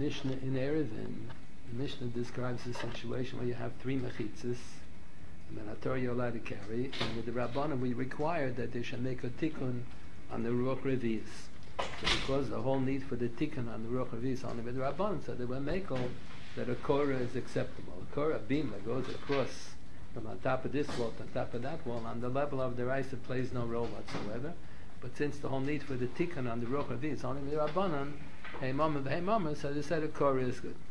Mishnah in Erevin, the Mishnah describes a situation where you have three mechitzas, and then a Torah you're allowed to carry, and with the Rabbanim we require that they should make a tikkun on the Ruach Revi'is. So because the whole need for the tikkun on the Ruach Revi'is only with the Rabbanim, so they will make all that a korah is acceptable. A korah beam that goes across from on top of this wall to on top of that wall, on the level of the rice, it plays no role whatsoever. But since the whole need for the tikkun on the Ruach Revi'is is only with the Rabbanim, hey mama, so they said a korah is good.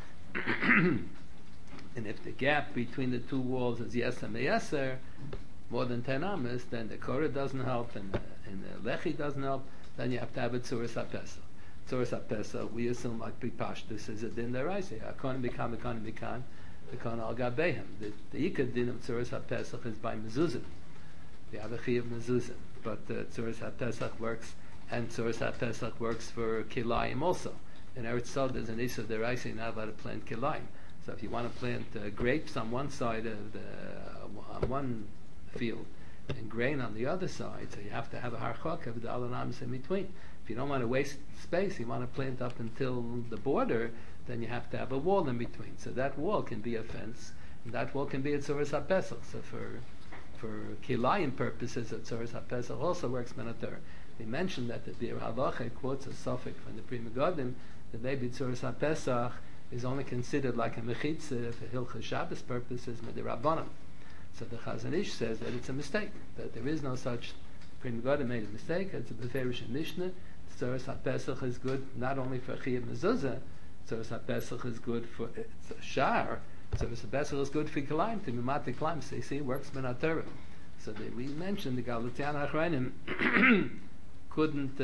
And if the gap between the two walls is yeser meyeser, more than 10 amas, then the korah doesn't help and the lechi doesn't help, then you have to have a tzuras hapesach. Tzuras hapesach, we assume like Pashtus is a din deraisa. Akon bikan, the al gabehem. The ikad din of tzuras hapesach is by mezuzah. You have a chi of mezuzah. But tzuras hapesach works, and tzuras hapesach works for kilayim also. In Eretz Yisrael, there's an issue of deraisa, you're not allowed to plant kilayim. So if you want to plant grapes on one side of on one field and grain on the other side, so you have to have a harchok of the alanamis in between. If you don't want to waste space, you want to plant up until the border, then you have to have a wall in between. So that wall can be a fence, and that wall can be a tzuras hapesach. So for kilayim purposes, a tzuras hapesach also works menater. They mentioned that the Bir Halacha quotes a suffix from the Pri Megadim that maybe tzuras hapesach is only considered like a mechitza for Hilchas Shabbos purposes with the Rabbanim. So the Chazon Ish says that it's a mistake, that there is no such. Pri Megadim made a mistake. It's a beferish Mishnah. Tzuras HaPesach is good not only for Chiyuv Mezuzah. Tzuras HaPesach is good for Shar. Tzuras HaPesach is good for Kilayim, to Mimat Kilayim. So you see, it works Ben HaTorah. So we mentioned the Galatian Achronim couldn't.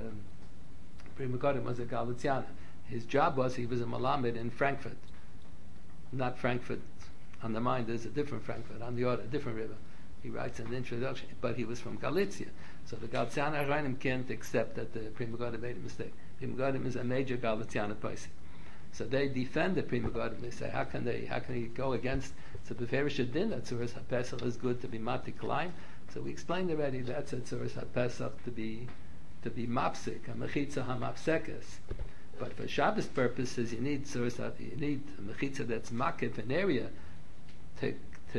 Pri Megadim was a Galatian. His job was he was a Malamed in Frankfurt, not Frankfurt on the Main. There's a different Frankfurt on the other, different river. He writes in the introduction, but he was from Galicia, so the Galatian Achronim can't accept that the Pri Megadim made a mistake. Pri Megadim is a major Galatian person, so they defend the Pri Megadim. They say, how can he go against? So the Beferish Din that Tzuras HaPesach is good to be matik line. So we explained already that's a Tzuras HaPesach to be mapsik, a mechitza hamapsekes. But for Shabbos purposes, you need a mechitza that's makif, an area to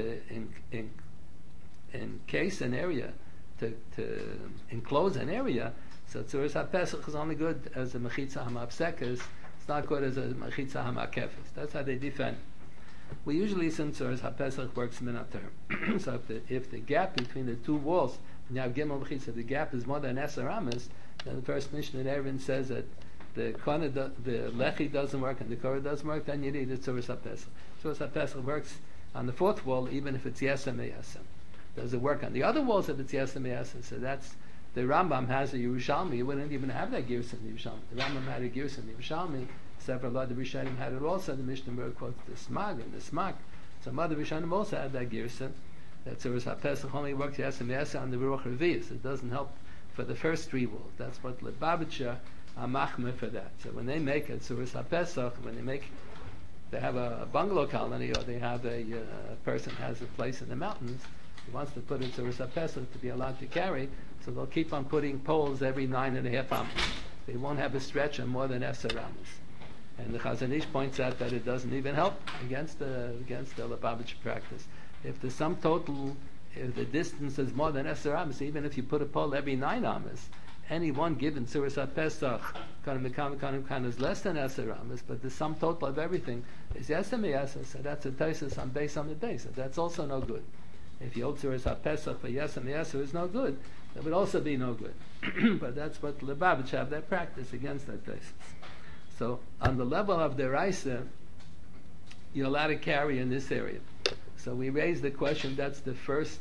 encase an area, to enclose an area. So tzuras hapesach is only good as a mechitza hamapsekes. It's not good as a mechitza hamakefes. That's how they defend. We usually assume tzuras hapesach works minater. So if the gap between the two walls, when you have gimel mechitza, the gap is more than 10 amas, then the first Mishnah in Erevin says that the lechi doesn't work and the korah doesn't work, then you need a tzuras hapesach. Tzuras hapesach works on the fourth wall even if it's yesem meyesem. Does it work on the other walls if it's yesem meyesem? So that's the Rambam has a Yerushalmi. You wouldn't even have that girsa in the Yerushalmi. The Rambam had a girsa in the Yerushalmi. Several other Rishonim had it also. The Mishnah Berurah quotes the Smag and the Smak. Some other Rishonim also had that girsa. That tzuras hapesach only works yesem meyesem on the Ruach Revi'is. It doesn't help for the first three walls. That's what Lubavitcher Amachme for that. So when they make a tzuras hapesach, they have a bungalow colony, or they have a person has a place in the mountains. He wants to put a tzuras hapesach to be allowed to carry, so they'll keep on putting poles every 9.5 amas. They won't have a stretch of more than 10 amas. And the Chazon Ish points out that it doesn't even help against the Lubavitcher practice. If the sum total, if the distance is more than 10 amas, even if you put a pole every 9 amas, any one given tzuras hapesach kind is less than 10 amas, but the sum total of everything is yesem meyesem. So that's a taisus on base on the base. So that's also no good. If you hold tzuras hapesach for yesem meyesem is no good, that would also be no good. But that's what Lubavitch have their practice against that taisus. So on the level of the Raisa, you're allowed to carry in this area. So we raised the question. That's the first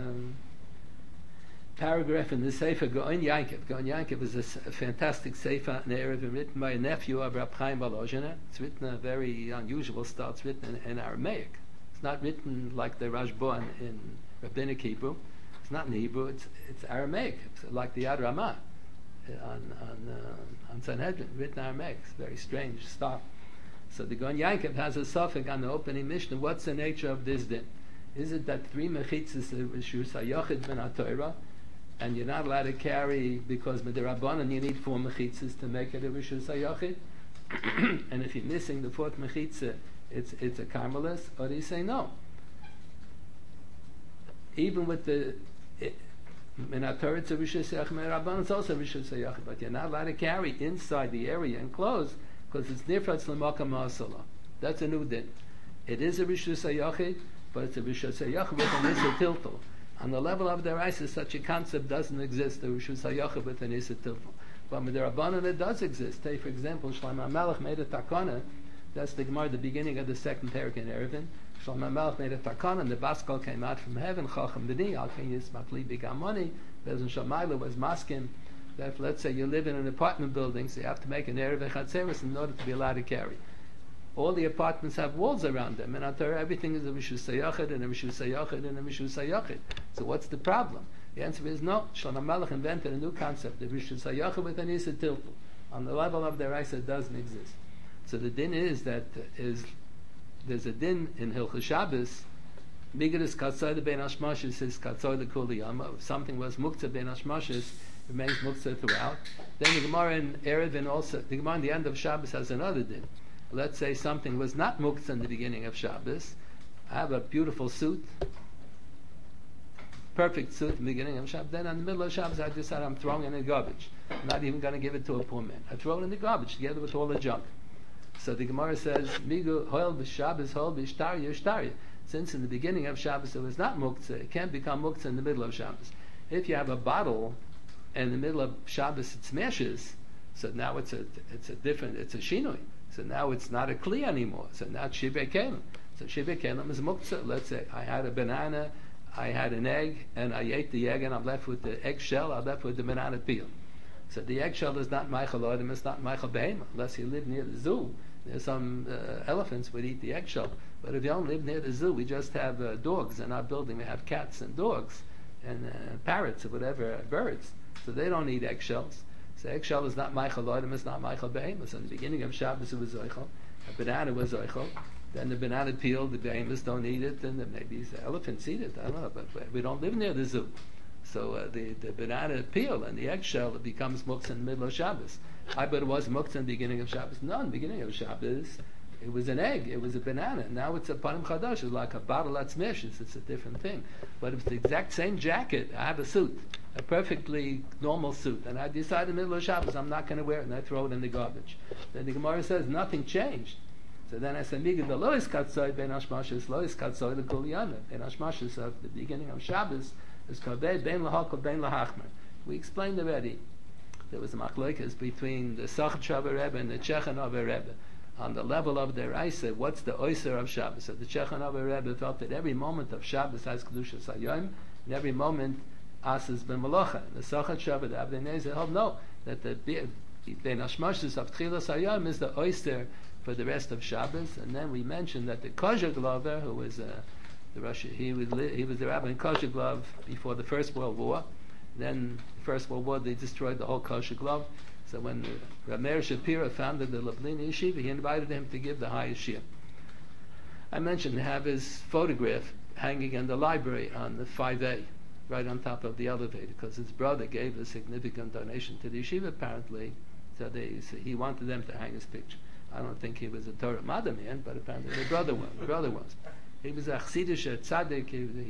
paragraph in the Sefer Gaon Yankiv. Gaon Yankiv is a fantastic Sefer written by a nephew of Rab Chaim Volozhiner. It's written a very unusual style. It's written in Aramaic. It's not written like the Rashba in Rabbinic Hebrew. It's not in Hebrew. It's Aramaic. It's like the Yad Ramah on Sanhedrin, written in Aramaic. It's a very strange style. So the Gaon Yankiv has a suffix on the opening Mishnah. What's the nature of this din? Is it that 3 mechitzas reshus hayochid ben haTorah, and you're not allowed to carry because with the Rabbanan you need 4 mechitzas to make it a reshus hayochid? and if you're missing the fourth mechitza, it's a karmelis, or do you say no? Even with the Minator, it's a Rishus Hayachid, Rabban, it's also Rishus Hayachid, but you're not allowed to carry inside the area enclosed because it's nifratz l'makam ha'asala. That's a new din. It is a Rishus Hayachid, but it's a Rishus Hayachid with an Issa Tiltel. On the level of their ISIS, such a concept doesn't exist, the Rishus Hayachid with an Issa Tiltel. But with the Rabbanan, it does exist. Take, for example, Shlomo HaMelech made a takana. That's the Gemara, the beginning of the second parak in Eruvin. Shlomo HaMelech made a takana, and the Baskal came out from heaven, Chacham B'ni, Al Ken Yismat Li B'Gamoni, Bezin Shamayla was maskim, that if, let's say, you live in an apartment building, so you have to make an Erev Echatzeres in order to be allowed to carry. All the apartments have walls around them, and after everything is a Rishus Hayachid, and a Rishus Hayachid, and a Rishus Hayachid. So what's the problem? The answer is no. Shlomo HaMelech invented a new concept, the Rishus Hayachid with an Issa Tiltel. On the level of their Isa, it doesn't exist. So the din is that there's a din in Hilchos Shabbos, Migadas Katzoi Ben Hashmashis is Katzoi Kuli Yama. If something was Muktzah Ben Hashmashis, remains Muktzah throughout. Then the Gemara in Eruvin also, the Gemara in the end of Shabbos has another din. Let's say something was not Muktzah in the beginning of Shabbos. I have a beautiful suit, perfect suit in the beginning of Shabbos. Then in the middle of Shabbos, I decide I'm throwing it in the garbage. I'm not even going to give it to a poor man. I throw it in the garbage together with all the junk. So the Gemara says, Migu hoil b'Shabbos, hoil b'Ishtarya, Ishtarya. Since in the beginning of Shabbos it was not Muktzah, it can't become Muktzah in the middle of Shabbos. If you have a bottle and in the middle of Shabbos it smashes, so now it's a shinoi. So now it's not a kli anymore. So now it's shibei kelim. So shibei kelim is Muktzah. Let's say I had a banana, I had an egg, and I ate the egg, and I'm left with the eggshell, I'm left with the banana peel. So the eggshell is not Michael Odom, it's not Michael Behema, unless you live near the zoo. There's some elephants would eat the eggshell. But if you don't live near the zoo, we just have dogs in our building. We have cats and dogs and parrots or whatever, birds. So they don't eat eggshells. So eggshell is not Michael Odom, it's not Michael Behema. So in the beginning of Shabbos it was Zoichel. A banana was Zoichel. Then the banana peel, the behemoths don't eat it, and then maybe the elephants eat it. I don't know, but we don't live near the zoo. So the banana peel and the eggshell, it becomes muktzah in the middle of Shabbos. I bet it was muktzah in the beginning of Shabbos. No, in the beginning of Shabbos, it was an egg, it was a banana. Now it's a panim chadash, it's like a bottle that smashes, it's a different thing. But if it's the exact same jacket, I have a suit, a perfectly normal suit, and I decide in the middle of Shabbos I'm not going to wear it, and I throw it in the garbage. Then the Gemara says nothing changed. So then I said, Migid the lois katzoi ben hashmashis, lois katzoi the kol yana. Ben hashmashis of the beginning of Shabbos is kaveh ben lahakol ben lahachmer. We explained already. There was a machlokes between the Sachet Rebbe and the Chechanov Rebbe on the level of their Isa. What's the Oyser of Shabbos? So the Chechanov Rebbe felt that every moment of Shabbos has Kedushas Hayom, and every moment Asas ben Malacha. The Sachet Rebbe, the Avnei Nezer, held no, that the Ben Hashmashis of Tchilas Hayom is the Oyster for the rest of Shabbos. And then we mentioned that the Kosher Glover, who was the Rosh, he was the rabbi in Kosher Glove before the First World War. Then the First World War, they destroyed the whole Kosher Glove. So when Rav Meir Shapira founded the Lublin Yeshiva, he invited him to give the highest shiur. I mentioned to have his photograph hanging in the library on the 5A, right on top of the elevator, because his brother gave a significant donation to the yeshiva, apparently. So he wanted them to hang his picture. I don't think he was a Torah Madamian, but apparently the brother was. He was a Chassidish tzaddik.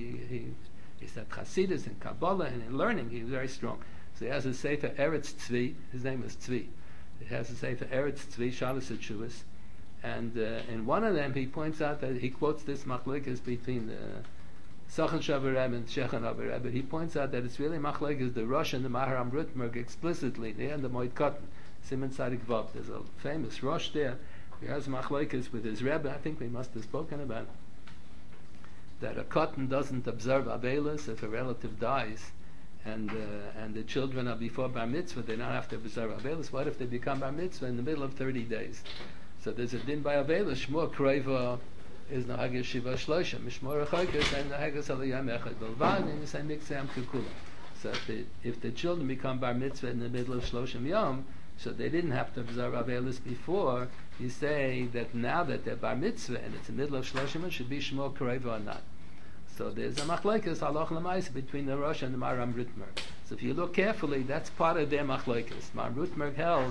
He said Chassidus and Kabbalah, and in learning he was very strong. So he has a Sefer Eretz Tzvi. His name is Tzvi. He has a Sefer Eretz Tzvi, Shalos HaTshuvos, and in one of them he points out that he quotes this machlokes between the Sachan Shavar Rebbe and Shechan Rebbe. He points out that it's really machlokes the Rosh and the Maharam Rutmerg explicitly there in the Moed Katan, Siman Tzadik Vav. There's a famous Rosh there. He has machlokes with his Rebbe. I think we must have spoken about it. That a cotton doesn't observe Avelis if a relative dies, and the children are before Bar Mitzvah, they don't have to observe Avelis. What if they become Bar Mitzvah in the middle of 30 days? So there's a din by Avelis. Shmur Kroiva is no Haggis Shiva Shlosha. Mishmur Chokes and no Haggis Aliyam Echad Belvan, and you say Miksam Kukula. So if the children become Bar Mitzvah in the middle of Shloshim Yom, so they didn't have to observe Avelis before, you say that now that they're Bar Mitzvah and it's the middle of Shloshim, it should be Shmur Kroiva or not. So there's a machlokes halach l'maisa between the Rosh and the Maharam Rutmerg. So if you look carefully, that's part of their machlokes. Maharam Rutmerg held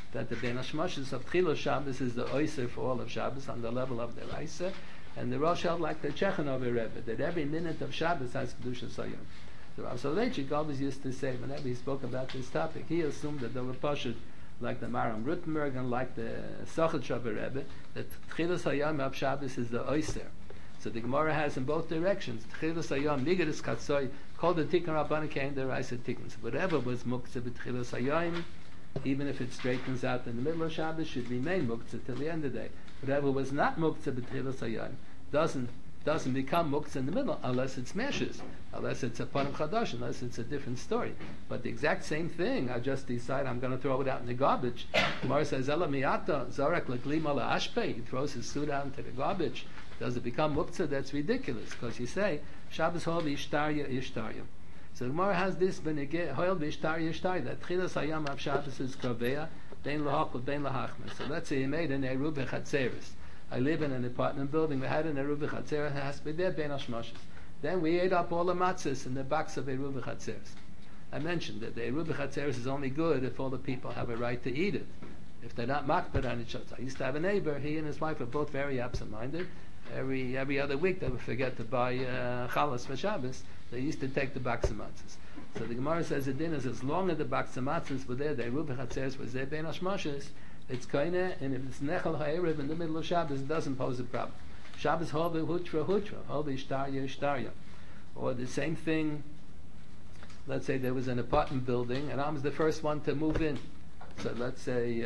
that the Ben Hashmoshes of Tchilas Shabbos is the Oyser for all of Shabbos on the level of the Raisa, and the Rosh held like the Chechanov Rebbe, that every minute of Shabbos has Kedusha Sayom. The Rav Soloveitchik always used to say, whenever he spoke about this topic, he assumed that there were Pashut, like the Maram Rutenberg and like the Sochatshov Rebbe, that Tchilas Hayom of Shabbos is the Oyser. So the Gemara has in both directions. Tchilas Hayom, Migeres Katsoy, called the Tikkun Rabbanan came the Raisa Tikkun. So whatever was Muktzah b'Tchilas Hayom, even if it straightens out in the middle of Shabbos, should remain Muktzah till the end of the day. Whatever was not Muktzah b'Tchilas Hayom doesn't become Muktzah in the middle unless it smashes, unless it's a Panim Chadash, unless it's a different story. But the exact same thing, I just decide I'm going to throw it out in the garbage. Gemara says, Ela miyata, Zarek l'klim ala ashpei, he throws his suit out into the garbage. Does it become Muktzah? That's ridiculous, because you say, Shabbos hol ishtarya ishtarya. So the Gemara has this, hoil ishtarya ishtarya, that Tchilas Hayom of Shabbos is kaveya, bein lahakul, bein lahachmas. So let's say you made an Eruv b'chatzeres. I live in an apartment building. We had an Eruv b'chatzeres. It has to be there, bein hashmoshes. Then we ate up all the matzahs in the box of Eruv b'chatzeres. I mentioned that the Eruv b'chatzeres is only good if all the people have a right to eat it. If they're not makbid on each other. I used to have a neighbor. He and his wife were both very absent-minded. Every other week they would forget to buy chalas for Shabbos. They used to take the box of matzahs. So the Gemara says the din is as long as the box of matzahs were there, the Eruv b'chatzeres was there, bein hashmoshes, it's kaina, and if it's nechal ha'erev in the middle of Shabbos, it doesn't pose a problem. Shabbos hol v'hutra, hol v'ishtarya, ishtarya. Or the same thing, let's say there was an apartment building, and I was the first one to move in. So let's say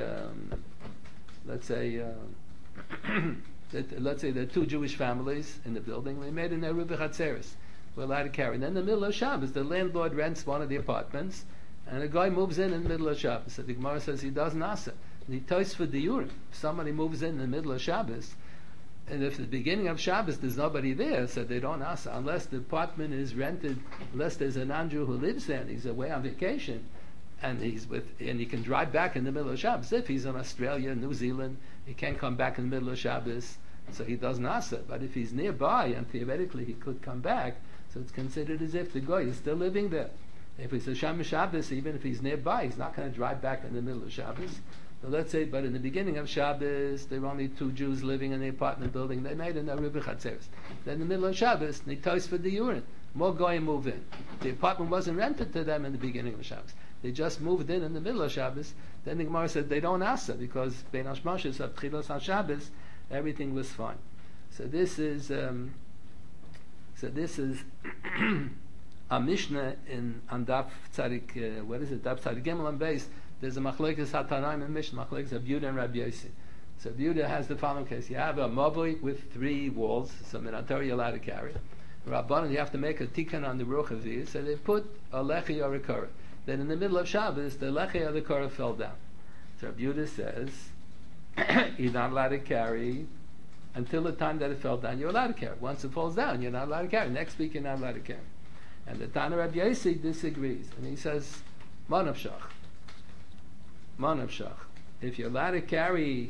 there are two Jewish families in the building. They made an Eruv b'chatzeres. We're allowed to carry. And then in the middle of Shabbos, the landlord rents one of the apartments, and a guy moves in the middle of Shabbos. So the Gemara says he doesn't ask it. And he toys for the Urim. If somebody moves in the middle of Shabbos, and if at the beginning of Shabbos there's nobody there, so they don't ask unless the apartment is rented, unless there's a non-Jew who lives there and he's away on vacation, and he can drive back in the middle of Shabbos. If he's in Australia, New Zealand, he can't come back in the middle of Shabbos, so he doesn't ask it. But if he's nearby and theoretically he could come back, so it's considered as if the guy is still living there. If it's a Sham Shabbos, even if he's nearby, he's not going to drive back in the middle of Shabbos. So let's say, but in the beginning of Shabbos, there were only two Jews living in the apartment building. They made an Eruv b'chatzeres. Then in the middle of Shabbos, they toast for the urine. More goyim move in. The apartment wasn't rented to them in the beginning of Shabbos. They just moved in the middle of Shabbos. Then the Gemara said they don't ask them because bein hashmoshes of Tchilas HaShabbos, everything was fine. So this is a Mishnah on Daf Tzadik. Daf Tzadik Gimel and Beis. There's a machlekes hatanaim and Mishnah, machlekes of Yehuda and Rabbi Yossi. So Yehuda has the following case: you have a mavoi with 3 walls, so minator you're allowed to carry. Rabbanan, you have to make a tikkun on the ruch of these, so they put a lechi or a korah. Then in the middle of Shabbos, the lechi or the korah fell down. So Rabbi Yehuda says you're not allowed to carry until the time that it fell down. You're allowed to carry. Once it falls down, you're not allowed to carry. Next week, you're not allowed to carry. And the Tana Rabbi Yossi disagrees, and he says manavshach. If you're allowed to carry,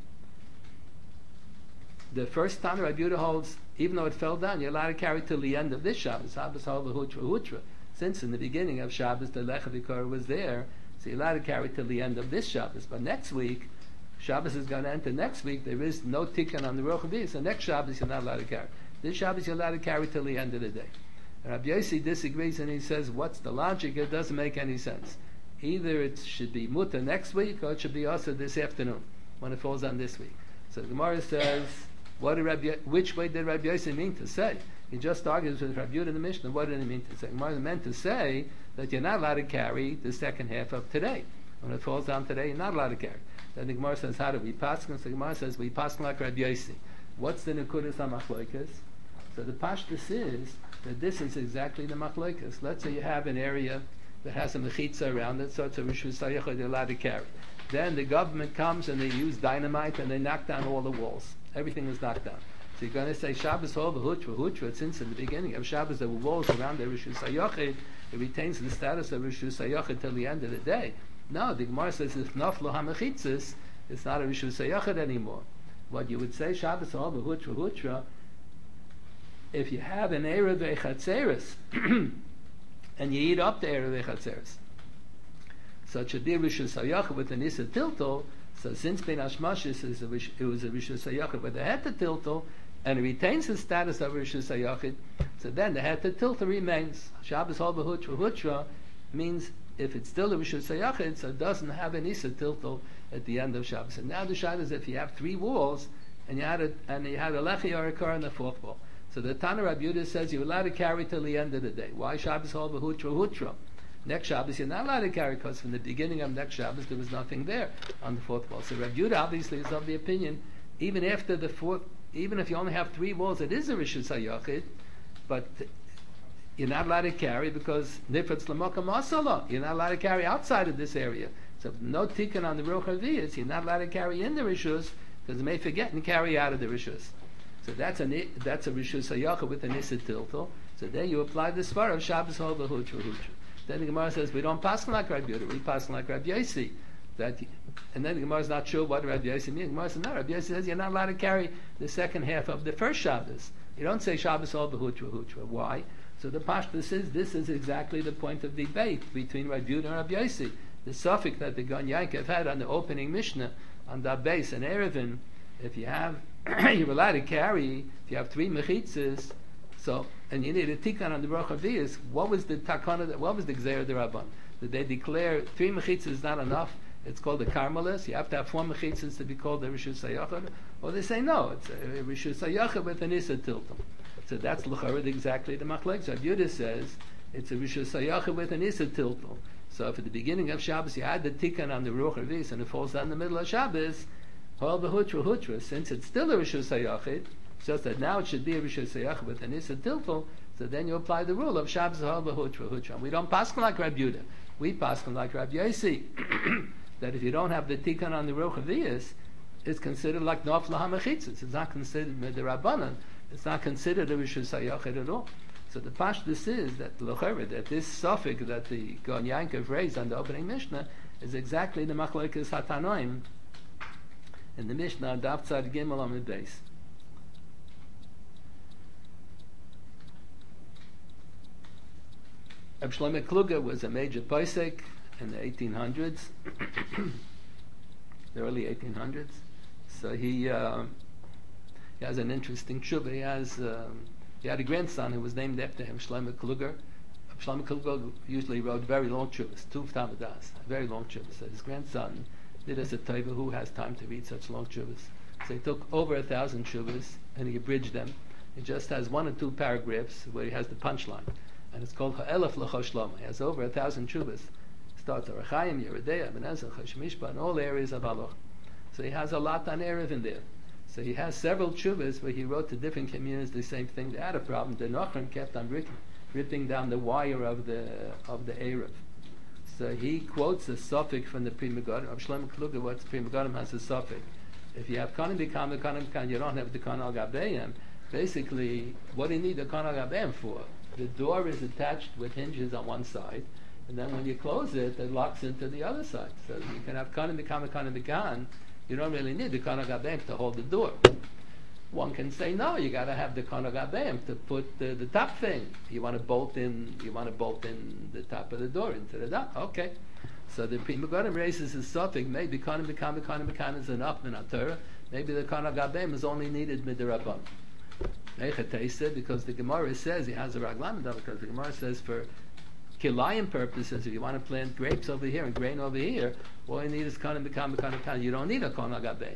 the first time Rabbi Yehuda holds, even though it fell down, you're allowed to carry till the end of this Shabbos. Shabbos hol v'hutra. Since in the beginning of Shabbos the lecha v'korah was there, so you're allowed to carry till the end of this Shabbos. But next week, Shabbos is going to enter next week. There is no tikkun on the ruch of these. So next Shabbos you're not allowed to carry. This Shabbos you're allowed to carry till the end of the day. And Rabbi Yossi disagrees and he says, what's the logic? It doesn't make any sense. Either it should be mutter next week or it should be also this afternoon when it falls on this week. So the Gemara says, which way did Rabbi Yossi mean to say? He just argues with Rabbi Yehuda in the Mishnah. What did he mean to say? The Gemara meant to say that you're not allowed to carry the second half of today. When it falls down today, you're not allowed to carry. Then the Gemara says, how do we pass? So the Gemara says, we pass like Rabbi Yossi. What's the Nekudas HaMachlokas? So the Pashtus is that this is exactly the Machlokas. Let's say you have an area that has a mechitza around it, so it's a rishus hayachid you're allowed to carry. Then the government comes and they use dynamite and they knock down all the walls. Everything is knocked down. So you're going to say Shabbos hol v'hutra. Since in the beginning of Shabbos there were walls around the rishus hayachid, it retains the status of rishus hayachid till the end of the day. No, the Gemara says if naflo hamechitzas, it's not a rishus hayachid anymore. What you would say Shabbos hol v'hutra, if you have an erev echatzeres and you eat up the erev echatzeres. So it should be a Rishus HaYachid with an Issa Tiltal. So since Ben Hashmashis it was a Rishus HaYachid with a Heta Tiltal, and it retains the status of Rishus HaYachid, so then the Heta Tiltal remains. Shabbos Hol B'Hutra Hutra means if it's still a Rishus HaYachid, so it doesn't have an Issa Tiltal at the end of Shabbos. And now the Shabbos is if you have 3 walls, and you had a Lechi or a Kar in the 4th wall. So the Tana Rabbi Yehuda says you're allowed to carry till the end of the day. Why Shabbos Hol B'Hutra Hutra? Next Shabbos you're not allowed to carry because from the beginning of next Shabbos there was nothing there on the 4th wall. So Rabbi Yehuda obviously is of the opinion, even after the 4th, even if you only have 3 walls, it is a Rishus HaYachid, but you're not allowed to carry because Nifetz L'Mokom Asala. You're not allowed to carry outside of this area. So no tikkun on the Ruach HaViyas, you're not allowed to carry in the Rishus because you may forget and carry out of the Rishus. So that's a Rishus HaYachid with an Issa Tiltal. So there you apply the Svar of Shabbos Hol B'Hutra Hutra. Then the Gemara says we don't pass like Rabbi Yehuda, we pass like Rabbi Yossi. And then the Gemara is not sure what Rabbi Yossi means. The Gemara says no, Rabbi Yossi says you're not allowed to carry the second half of the first Shabbos. You don't say Shabbos Hol B'Hutra Hutra. Why? So the Pashtus says this is exactly the point of debate between Rabbi Yehuda and Rabbi Yossi. The suffix that the Gon Yankov had on the opening Mishnah on that base and Erevin, if you have you're allowed to carry, if you have 3 mechitzas, so and you need a tikkun on the Ruach HaViyas, what was the takana? What was the gzeira derabban? Did they declare 3 mechitzas is not enough? It's called a karmelis. You have to have 4 mechitzas to be called a Rishus HaYachid. Or they say no, it's a Rishus HaYachid with an Issa Tiltum. So that's l'charid exactly the machlek. So Yehuda says it's a Rishus HaYachid with an Issa Tiltum. So if at the beginning of Shabbos you had the tikkun on the Ruach HaViyas and it falls down in the middle of Shabbos, Hol B'Hutra Hutra, since it's still a Rishus HaYachid, it's just that now it should be a Rishus HaYachid with an Issa Tiltul, so then you apply the rule of Shabbos Hol B'Hutra Hutra. We don't paskin like Rabbi Yehuda. We paskin like Rabbi Yossi, that if you don't have the tikkun on the Ruach HaViyas, it's considered like Nafla HaMechitzas. It's not considered Midrabanan. It's not considered a Rishus HaYachid at all. So the pashtus is that that this suffix that the Gon Yankov raised on the opening Mishnah is exactly the machlekes Hatanoim in the Mishnah Daf Tzad Gimel Amud Beis. Reb Shlomo Kluger was a major posek in the 1800s, the early 1800s. So he has an interesting tshuva. He had a grandson who was named after him, Shlomo Kluger. Shlomo Kluger usually wrote very long tshuvas, Tuv Tamadas, very long tshuvas. So his grandson did us a teva, who has time to read such long tshuvas. So he took over 1,000 tshuvas and he abridged them. He just has 1 or 2 paragraphs where he has the punchline. And it's called Ha'elef L'cho Shlomo. He has over 1,000 tshuvas. Starts Arachayim, Yeridea, Ben Ezra, Chosh Mishpah, and all areas of Halacha. So he has a lot on Erev in there. So he has several tshuvas where he wrote to different communities the same thing. They had a problem. The Nochrim kept on ripping down the wire of the Erev. So he quotes a suffix from the Pri Megadim. Rav Shlomo Kluger, what's Pri Megadim has a suffix. If you have Kanim B'Kam, you don't have the Kan Al Gabeim. Basically, what do you need the Kan Al Gabeim for? The door is attached with hinges on one side, and then when you close it, it locks into the other side. So you can have Kanim B'Kan. You don't really need the Kan Al Gabeim to hold the door. One can say no. You got to have the Kan Al Gabeim to put the top thing. You want to bolt in the top of the door into the top. Okay. So the Pri Megadim raises his suffix. Maybe Kanim B'Kan is enough in Torah. Maybe the Kan Al Gabeim is only needed midrabban. Because the Gemara says he has a raglam, because the Gemara says for kilayim purposes, if you want to plant grapes over here and grain over here, all you need is Kanim B'Kan. You don't need a Kan Al Gabeim.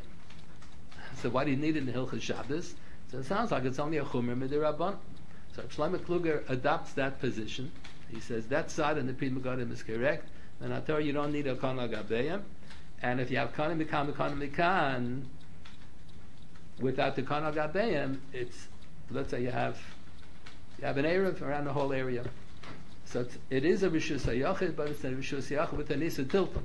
So why do you need it in the Hilchos Shabbos? So it sounds like it's only a Chumra Midirabban. So Shlomo Kluger adopts that position. He says that side in the Pri Megadim is correct. And I tell you don't need a Kan Al Gabeim. And if you have Kanim B'Kan, without the Kan Al Gabeim, it's, let's say you have an Erev around the whole area. So it is a Rishus HaYachid, but it's a Rishus HaYachid with an Issa Tiltum.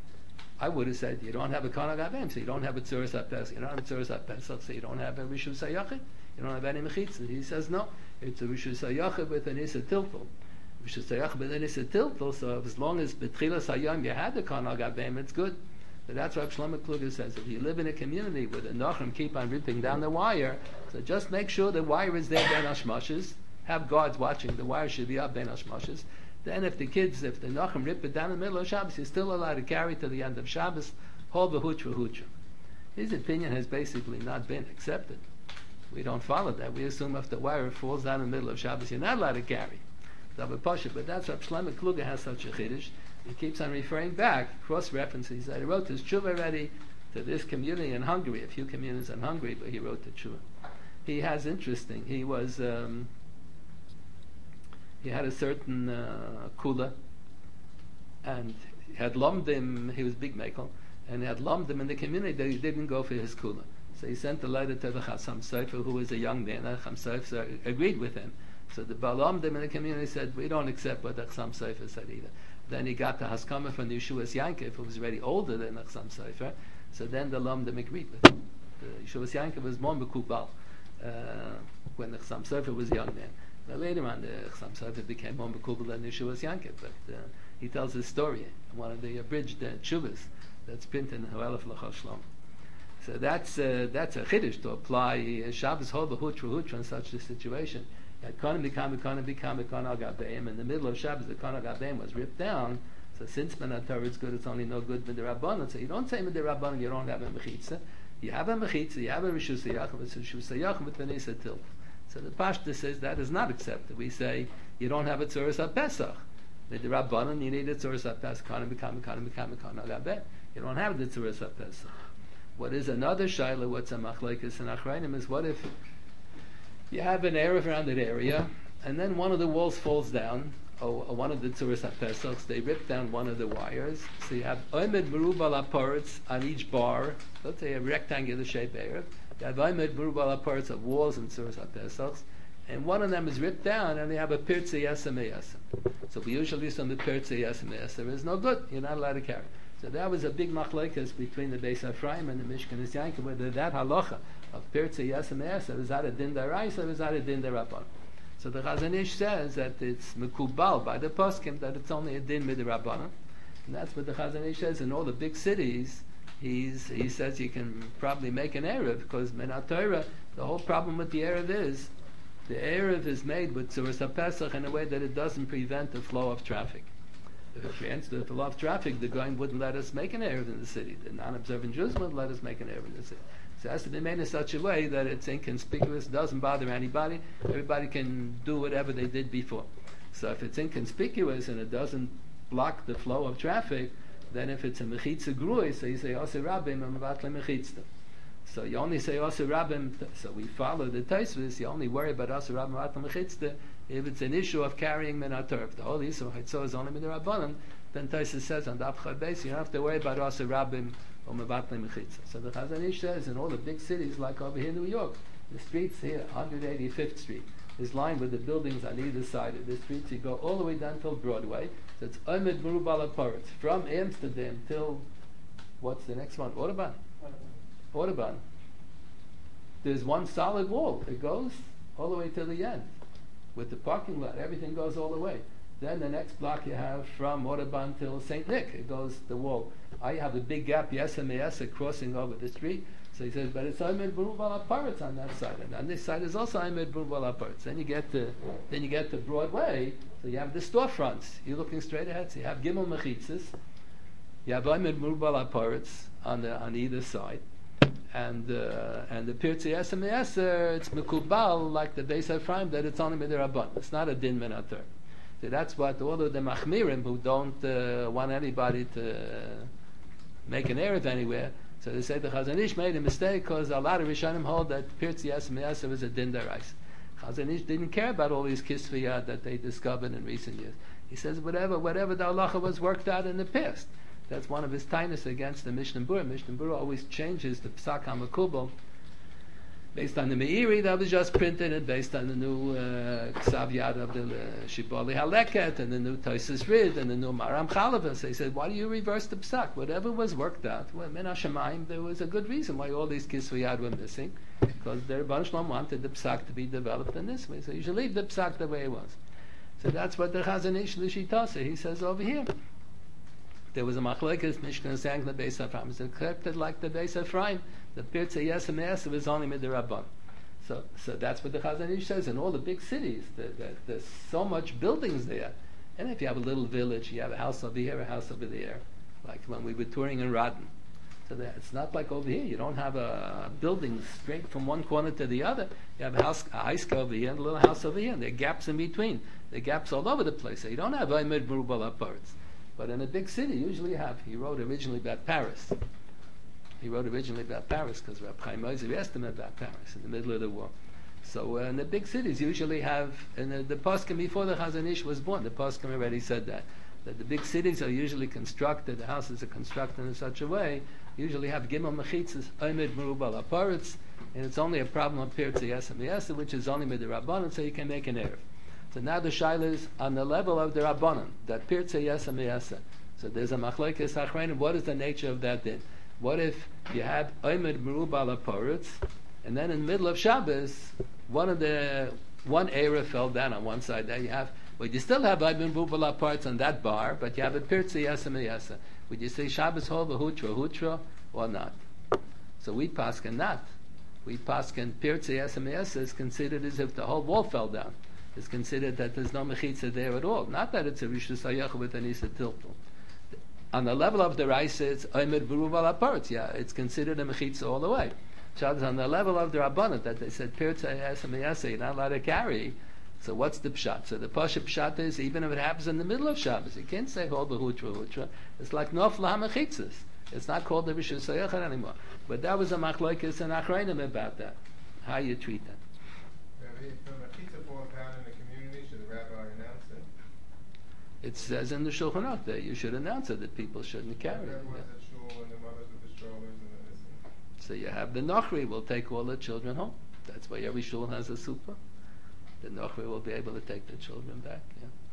I would have said you don't have a Kan Al Gabeim, so you don't have a Tzuras HaPesach. You don't have a Tzuras HaPesach, so you don't have a Rishus HaYachid. You don't have any Mechitzah. He says no, it's a Rishus HaYachid with an Issa Tiltum. Rishus HaYachid with an Issa Tiltum, so as long as B'tchilas HaYom you had the Kan Al Gabeim, it's good. So that's what Shlomo Kluger says. If you live in a community where the Nochrim keep on ripping down the wire, so just make sure the wire is there Ben Hashmoshes. Have guards watching. The wire should be up Ben Hashmoshes. Then if the Nachum rip it down in the middle of Shabbos, you're still allowed to carry to the end of Shabbos, hold the hutra. His opinion has basically not been accepted. We don't follow that. We assume if the wire falls down in the middle of Shabbos, you're not allowed to carry. But that's what Shlomo Kluger has such a chiddush. He keeps on referring back, cross-references. He wrote his tshuva already to this community in Hungary, a few communities in Hungary, but he wrote the tshuva. He has interesting. He was he had a certain kula, and he had lomdim. He was big mekel, and he had lomdim in the community that he didn't go for his kula. So he sent a letter to the Chassam Sofer, who was a young man. The Chassam Sofer agreed with him. So the Balomdim in the community said, we don't accept what the Chassam Sofer said either. Then he got the Haskama from the Yeshuas Yankov, who was already older than the Chassam Sofer. So then the Lomdim agreed with him. The Yeshuas Yankov was more Mekubal when the Chassam Sofer was a young man. Now later on, the Chassam Sofer became more Mekubal than the Yeshuas Yankov. But he tells his story in one of the abridged tshuvas that's printed in Ho'elef L'chol Shlomo. So that's a chiddush to apply Shabbos Hol B'Hutra in such a situation. In the middle of Shabbos, the Kana Gabeim was ripped down. So since Menat Torah is good, it's only no good with the Rabbanon. So you don't say with the Rabbanon, you don't have a Mechitza. You have a Mechitza, you have a Rishus Hayachim, it's a Rishus Hayachim with Benisa Tilf. So the Pashta says that is not accepted. We say you don't have a Tzuras HaPesach. With the Rabbanon, you need a Tzuras HaPesach. Kana Gabeim. You don't have the Tzuras HaPesach. What is another Shaila, what's a Machlekes and Achrayim, is what if you have an Erev around that area, and then one of the walls falls down, or one of the Tzuras HaPesachs, they rip down one of the wires, so you have Omed Merubal HaParetz on each bar, let's say a rectangular shaped Erev, you have Omed Merubal HaParetz of walls and Tzuras HaPesachs, and one of them is ripped down, and they have a Pirtzei Yesem Yesem. So we usually assume the Pirtzei Yesem Yesem is no good, you're not allowed to carry. So that was a big machlekes between the Beis Ephraim and the Mishkanis Yankov, whether that halacha of Pirtzei Yesem Yesem is that a din daraisa or is that a din darabban. So the Chazon Ish says that it's mekubal by the poskim that it's only a din midrabbanan, and that's what the Chazon Ish says. In all the big cities, he says you can probably make an erev because Menat Torah. The whole problem with the erev is the erev is made with Tzuras HaPesach in a way that it doesn't prevent the flow of traffic. If it prevents the flow of traffic, the Goyim wouldn't let us make an erev in the city. The non-observant Jews wouldn't let us make an erev in the city. So it has to be made in such a way that it's inconspicuous, doesn't bother anybody. Everybody can do whatever they did before. So if it's inconspicuous and it doesn't block the flow of traffic, then if it's a mechitza grui, so you say Osir Rabim and Mavatle Mechitzta. So you only say Osir Rabim, so we follow the Taisvis, you only worry about Osir Rabim and Mavatle Mechitzta if it's an issue of carrying Menat Torah. If the whole issue of Chitzo is only Midrabbanan, then Taisvis says on the Avchar Beis, you don't have to worry about Osir Rabim or Mavatle Mechitza. So the Chazon Ish says in all the big cities like over here in New York, the streets here, 185th Street, is lined with the buildings on either side of the streets. You go all the way down till Broadway. So it's Omed Merubal HaParetz from Amsterdam till, what's the next one? Audubon. There's one solid wall. It goes all the way to the end. With the parking lot, everything goes all the way. Then the next block you have from Audubon till St. Nick. It goes the wall. I have a big gap, Yesem crossing over the street. So he says, but it's Omed Merubal HaParetz on that side, and on this side is also Omed Merubal HaParetz. Then you get to Broadway. So you have the storefronts. You're looking straight ahead. So you have Gimel Mechitzas. You have Omed Merubal HaParetz on either side, and the Pirtzei Yesem it's Mekubal like the Beis Ephraim that it's only Midrabban. It's not a din Menat Torah. So that's what all of the Machmirim who don't want anybody to make an erev anywhere. So they say the Chazon Ish made a mistake because a lot of Rishonim hold that Pirtzei Yesem is a din daraisa. Chazon Ish didn't care about all these kisviyah that they discovered in recent years. He says whatever the halacha was worked out in the past. That's one of his tainus against the Mishnah Berurah. Mishnah Berurah always changes the Psak HaMekubal based on the Meiri that was just printed, and based on the new Ksav Yad of the Shibbolei Haleket, and the new Tosfos Rid, and the new Maram Chalava. So he said, why do you reverse the Psak? Whatever was worked out, well, Min HaShamayim, there was a good reason why all these Kisvei Yad were missing, because the Rebbeinu Shalom wanted the Psak to be developed in this way. So you should leave the Psak the way it was. So that's what the Chazon Ish L'Shitase, he says over here. There was a machlekes Mishkan sang the Beis Ephraim. It's accepted like the Beis Ephraim. The Pirtzei Yesem is only midrabban. So that's what the Chazon Ish says. In all the big cities, there's so much buildings there. And if you have a little village, you have a house over here, a house over there, like when we were touring in Radin. So that it's not like over here. You don't have a building straight from one corner to the other. You have a house, a haiska over here, and a little house over here, and there are gaps in between. There are gaps all over the place. So you don't have Aymed Merubal parts. But in a big city, usually you have. He wrote originally about Paris. Because Reb Chaim Ozer asked him about Paris in the middle of the war. So in the big cities usually have, and the Poskim before the Chazon Ish was born, the Poskim already said that the big cities are usually constructed, the houses are constructed in such a way, usually have Gimel Mechitzas, Aymed Merubal Aparetz, and it's only a problem of Pirtzei Yesa Meyesa, which is only with the Rabbanon, so you can make an Erev. So now the Shaila is on the level of the Rabbanon, that Pirtzei Yesa Meyesa. So there's a Machlokes Achreinim, what is the nature of that din? What if you have Aymed Merubal Aparetz, and then in the middle of Shabbos, one Erev fell down on one side. There you have, well, you still have Aymed Merubal Aparetz on that bar, but you have a Pirtzei Yesa Meyesa. Would you say Shabbos Hol V'Hutra or not? So we paskin not. We paskin Pirtzei Yesa Meyesa is considered as if the whole wall fell down. It's considered that there's no mechitza there at all. Not that it's a Rishus Hayach with an Isa Tilpul. On the level of the Raisa, it's Aymed Merubal Aparetz. Yeah, it's considered a mechitza all the way. Shabbos on the level of the Rabbanat that they said Pirtzei Yesa Meyesa, you're not allowed to carry. So what's the pshat? So the pasha pshat is even if it happens in the middle of Shabbos, you can't say Hol B'Hutra. It's like Nofla HaMechitzas. It's not called the Rishus Hayachar anymore. But that was a machlokes and achreinim about that. How you treat that. If a mechitza falls down in the community, should the rabbi announce it? It says in the Shulchan Aruch that you should announce it, that people shouldn't carry it. Everyone's at shul and the mothers with the strollers and the So you have the Nochri will take all the children home. That's why every shul has a super. The Nochri will be able to take the children back.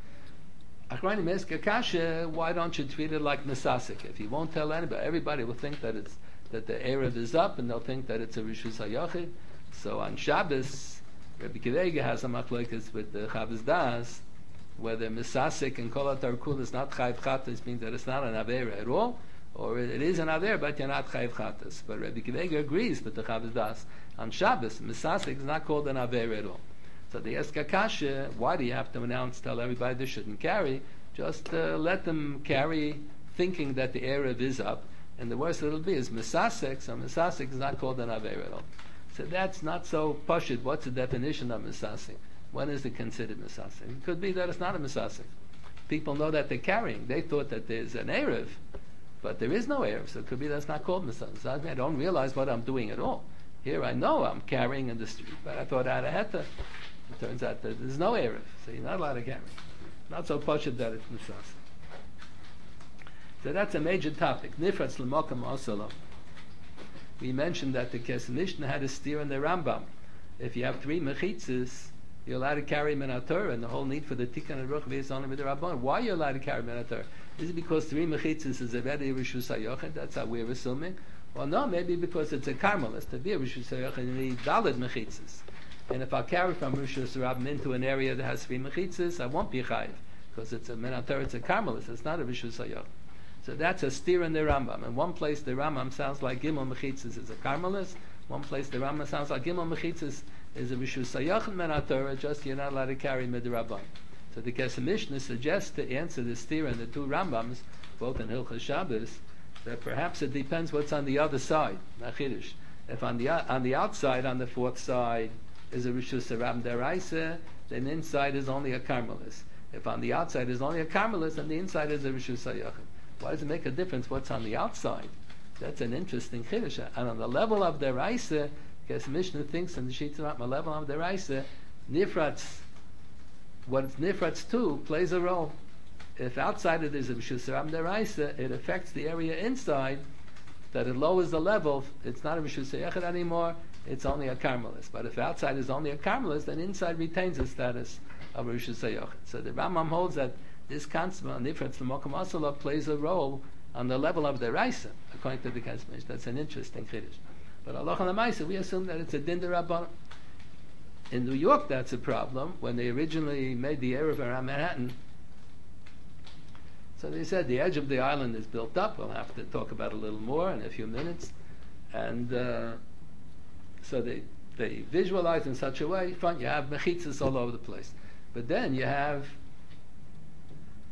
Yeah. Achrayim ask Akasha, why don't you treat it like Nesasik? If you won't tell anybody, everybody will think that the Erev is up, and they'll think that it's a Rishus Hayachid. So on Shabbos, Rabbi Kiva has a machlokes with the Chavos Das, whether Mesasik and Kol HaTarkul is not Chayv Chatas, means that it's not an Avera at all, or it is an Avera, but you're not Chayv Chatas. But Rabbi Kiva agrees with the Chavos Das. On Shabbos, Mesasik is not called an Avera at all. So the Eskakasha, why do you have to tell everybody they shouldn't carry? Just let them carry thinking that the Erev is up, and the worst it'll be is Mesasek, so Mesasek is not called an Aver at all. So that's not so pashut. What's the definition of Mesasek? When is it considered Mesasek? It could be that it's not a Mesasek. People know that they're carrying. They thought that there's an Erev, but there is no Erev, so it could be that's not called Mesasek. So I don't realize what I'm doing at all. Here I know I'm carrying in the street, but I thought I had a heta. It turns out that there's no Erev, so you're not allowed to carry. Not so pashut that it's Mesasek. So that's a major topic. Nifratz l'mokam osolo. We mentioned that the Kesef Mishnah had a steer in the Rambam. If you have 3 mechitzas, you're allowed to carry Minator, and the whole need for the Tikkun Aruch is only with the Rabban. Why are you allowed to carry Minator? Is it because 3 mechitzas is already Rishus HaYochid? That's how we're assuming. Well, no, maybe because it's a Carmelist. To be a Rishus HaYochid, you need Daled mechitzas. And if I carry from Rishus Rabbim into an area that has 3 mechitzas, I won't be chayiv, because it's a Minator, it's a Carmelist. It's not a Rishus HaYochid. So that's a steer in the Rambam. In one place the Rambam sounds like Gimel Mechitzas is a Carmelist. One place the Rambam sounds like Gimel Mechitzas is a Rishus HaYochid Menatorah, just you're not allowed to carry Midrabban. So the Kesef Mishnah suggests to answer the steer in the 2 Rambams, both in Hilchos Shabbos, that perhaps it depends what's on the other side, Nachidush. If on the outside, on the 4th side, is a Rishus HaRabim Deraisa, then inside is only a Carmelist. If on the outside is only a Carmelist, and the inside is a Rishus HaYochid. Why does it make a difference what's on the outside? That's an interesting chiddush. And on the level of the Raisa, because Mishnah thinks in the Shittim on the level of the Raisa, Nifratz, what it's Nifratz to plays a role. If outside it is a Rishus HaRabim Deraisa, it affects the area inside, that it lowers the level. It's not a Rishus HaYochid anymore, it's only a Carmelist. But if outside is only a Carmelist, then inside retains the status of a Rishus HaYochid. So the Rambam holds that this concept of Nifratz l'mokom asala plays a role on the level of the Raisa, according to the Kesef Mishnah. That's an interesting chiddush. But halacha l'maisa, we assume that it's a din d'Rabbanan. In New York, that's a problem. When they originally made the Erev around Manhattan, so they said the edge of the island is built up. We'll have to talk about it a little more in a few minutes. And so they visualize in such a way, fine, you have mechitzas all over the place. But then you have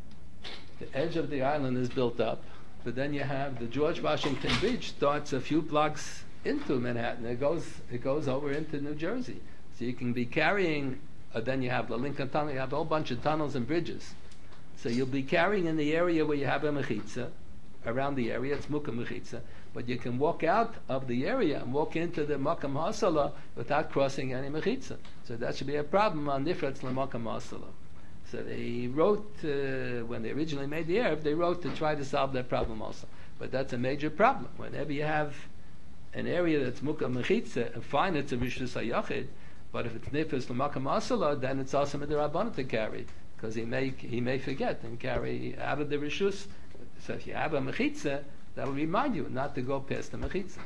The edge of the island is built up, but then you have the George Washington Bridge starts a few blocks into Manhattan. It goes over into New Jersey. So you can be carrying, then you have the Lincoln Tunnel, you have a whole bunch of tunnels and bridges. So you'll be carrying in the area where you have a mechitza, around the area, it's Mukha Mechitza, but you can walk out of the area and walk into the Makam Hasala without crossing any Mechitza. So that should be a problem on Nifratz LeMakam Hasala. So they wrote, when they originally made the Erev, they wrote to try to solve that problem also. But that's a major problem. Whenever you have an area that's Mukha Mechitza, fine, it's a Rishus HaYachid, but if it's Nifratz LeMakam Hasala, then it's also Midrabanan to carry, because he may forget and carry out of the Rishus. So if you have a mechitza, that will remind you not to go past the mechitza.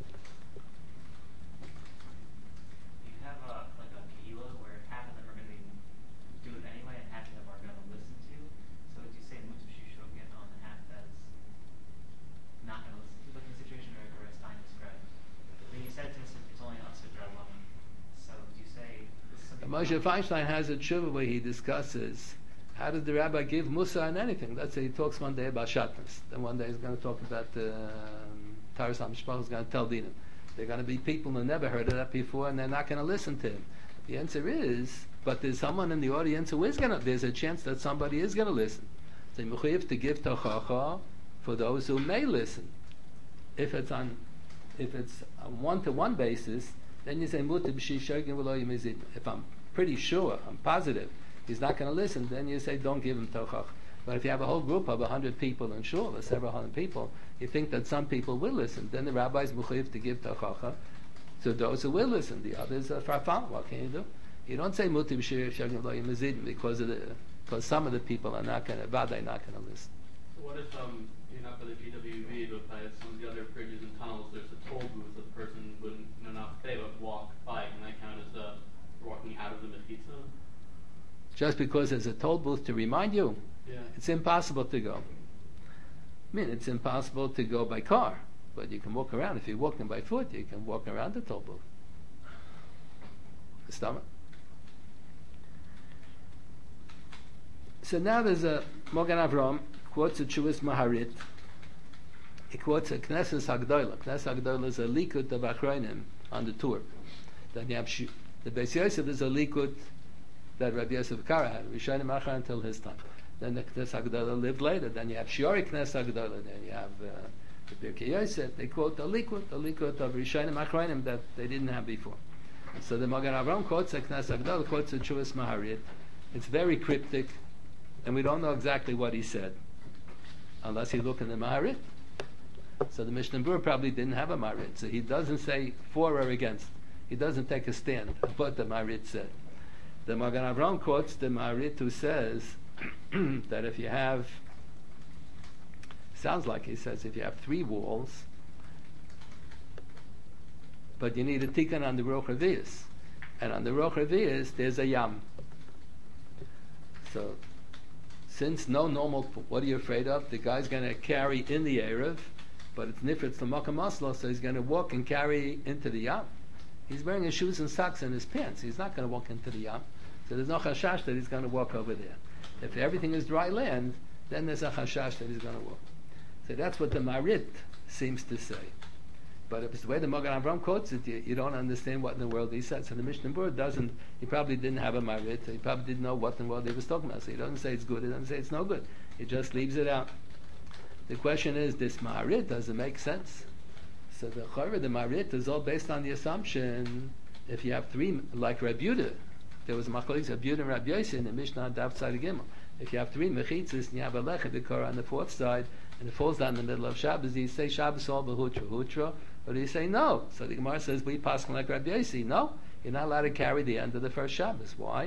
You have like a kehila where half of them are going to do it anyway and half of them are going to listen to. So would you say mutar b'shishogin on the half that's not going to listen to, like in the situation or as Stein described? When you said to us it's only us or Drabbanan, so would you say this is something? Moshe Feinstein has a tshuva where he discusses how does the rabbi give Musa on anything? Let's say he talks one day about Shatnas. Then one day he's going to talk about Taras HaMishpach, he's going to tell Dinam. There are going to be people who never heard of that before and they're not going to listen to him. The answer is, but there's someone in the audience who is going to, there's a chance that somebody is going to listen. So you have to give tochacha for those who may listen. If it's on one-to-one basis, then you say, Mutar b'shishogin v'lo yimizid. If I'm pretty sure, I'm positive, he's not going to listen, then you say don't give him tochach. But if you have a whole group of 100 people in shul, or several hundred people, you think that some people will listen, then the rabbi is mechuyev to give tochacha to those who will listen. The others are farfan. What can you do? You don't say mutar b'shishogin v'lo yimizid because some of the people are not going to, vaday not going to listen. So what if you're not by the GWV, but by some of the other bridges and tunnels, there's a toll booth that the person wouldn't not pay but walk by, and that count as walking out of the mechitza? Just because there's a toll booth to remind you, yeah, it's impossible to go. I mean, it's impossible to go by car, but you can walk around. If you're walking by foot, you can walk around the toll booth. The stomach. So now there's a Mogan Avram quotes a Chuvas Maharit. He quotes a Knesset Hagdolah. Knesset Hagdolah is a Likut of Achronim on the tour. Then you have the Beis Yosef is a Likut that Rabbi Yosef Kara had, Rishonim Achar until his time. Then the Knesset Hagdolah lived later. Then you have Shiori Knesset Hagdolah. Then you have the Birkei Yosef. They quote a Likut of Rishonim Achronim that they didn't have before. So the Mogan Avram quotes a Knesset Hagdolah, quotes a Chuvas Maharit. It's very cryptic, and we don't know exactly what he said, unless you look in the Maharit. So the Mishnah Berurah probably didn't have a Maharit, so he doesn't say for or against. He doesn't take a stand of what the Maharit said. The Mogan Avram quotes the Maharit who says that if you have, sounds like he says, if you have 3 walls, but you need a tikkun on the Roch Revius, and on the Roch Revius there's a yam. So since no normal, what are you afraid of? The guy's going to carry in the Erev, but it's nifritz l'makam asla, so he's going to walk and carry into the yam. He's wearing his shoes and socks and his pants. He's not going to walk into the yam. So there's no chashash that he's going to walk over there. If everything is dry land, then there's a chashash that he's going to walk. So that's what the Marit seems to say. But if it's the way the Mogan Avram quotes it, you don't understand what in the world he said. So the Mishnah Berurah doesn't, he probably didn't have a Marit, he probably didn't know what in the world he was talking about. So he doesn't say it's good, he doesn't say it's no good. He just leaves it out. The question is, this Marit, does it make sense? So the Marit is all based on the assumption, if you have 3, like Rabbi Yehuda, there was Machlokes Rabbi Yehuda and Rabbi Yossi in the Mishnah on Daf Tzad Gimel. If you have 3 mechitzas and you have a lechet dekor on the 4th side, and it falls down in the middle of Shabbos, do you say Shabbos all b'hutra, or do you say no? So the Gemara says, we pass like Rabbi Yossi. No, you're not allowed to carry the end of the first Shabbos. Why?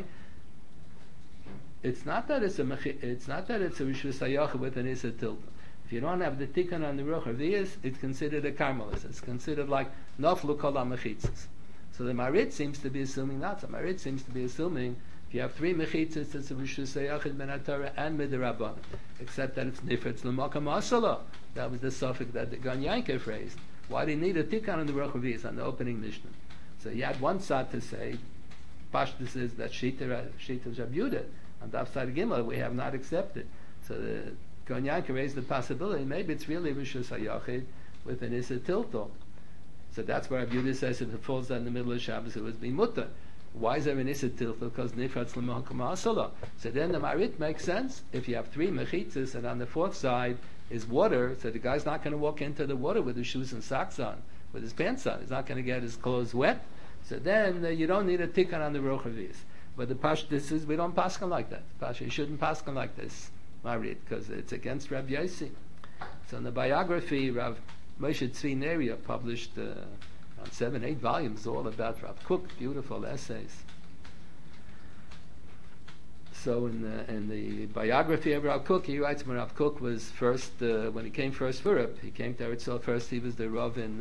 It's not that it's a Rishus HaYachid with an Issa tilde. If you don't have the tikkun on the Roch Revius, it's considered a Karmelis. It's considered like Noflu Kol HaMechitzas. So the Marit seems to be assuming not. The Marit seems to be assuming if you have 3 mechitzas, it's a Rishus HaYachid ben HaTorah and Midrabanan, except that it's nifritz l'makam asala. That was the suffix that the Gan Yankov phrased. Why do you need a tikkun on the Roch Revius on the opening Mishnah? So he had one side to say, Pashtus is that Shita Rabbi Yehuda, and Daf Tzad Gimel we have not accepted. So Gon Yanka raised the possibility, maybe it's really Rishus HaYachid with an Issa Tiltal. So that's where Rabbi Yehuda says if it falls down in the middle of Shabbos, it was being mutter. Why is there an Issa Tiltal? Because Nifratz L'Makom HaAsala. So then the Marit makes sense. If you have 3 mechitzas and on the 4th side is water, so the guy's not going to walk into the water with his shoes and socks on, with his pants on. He's not going to get his clothes wet. So then you don't need a tikkun on the Rochavis. But the Pash, this is, we don't paskin like that. Pash, you shouldn't paskin like this, Marit, because it's against Rabbi Yossi. So in the biography, Rav Moshe Tzvi Neria published around 7-8 volumes all about Rav Kook, beautiful essays. So in the biography of Rav Kook, he writes when Rav Kook was first, when he came first for Europe, he came to Eretz Yisrael first, he was the Rav in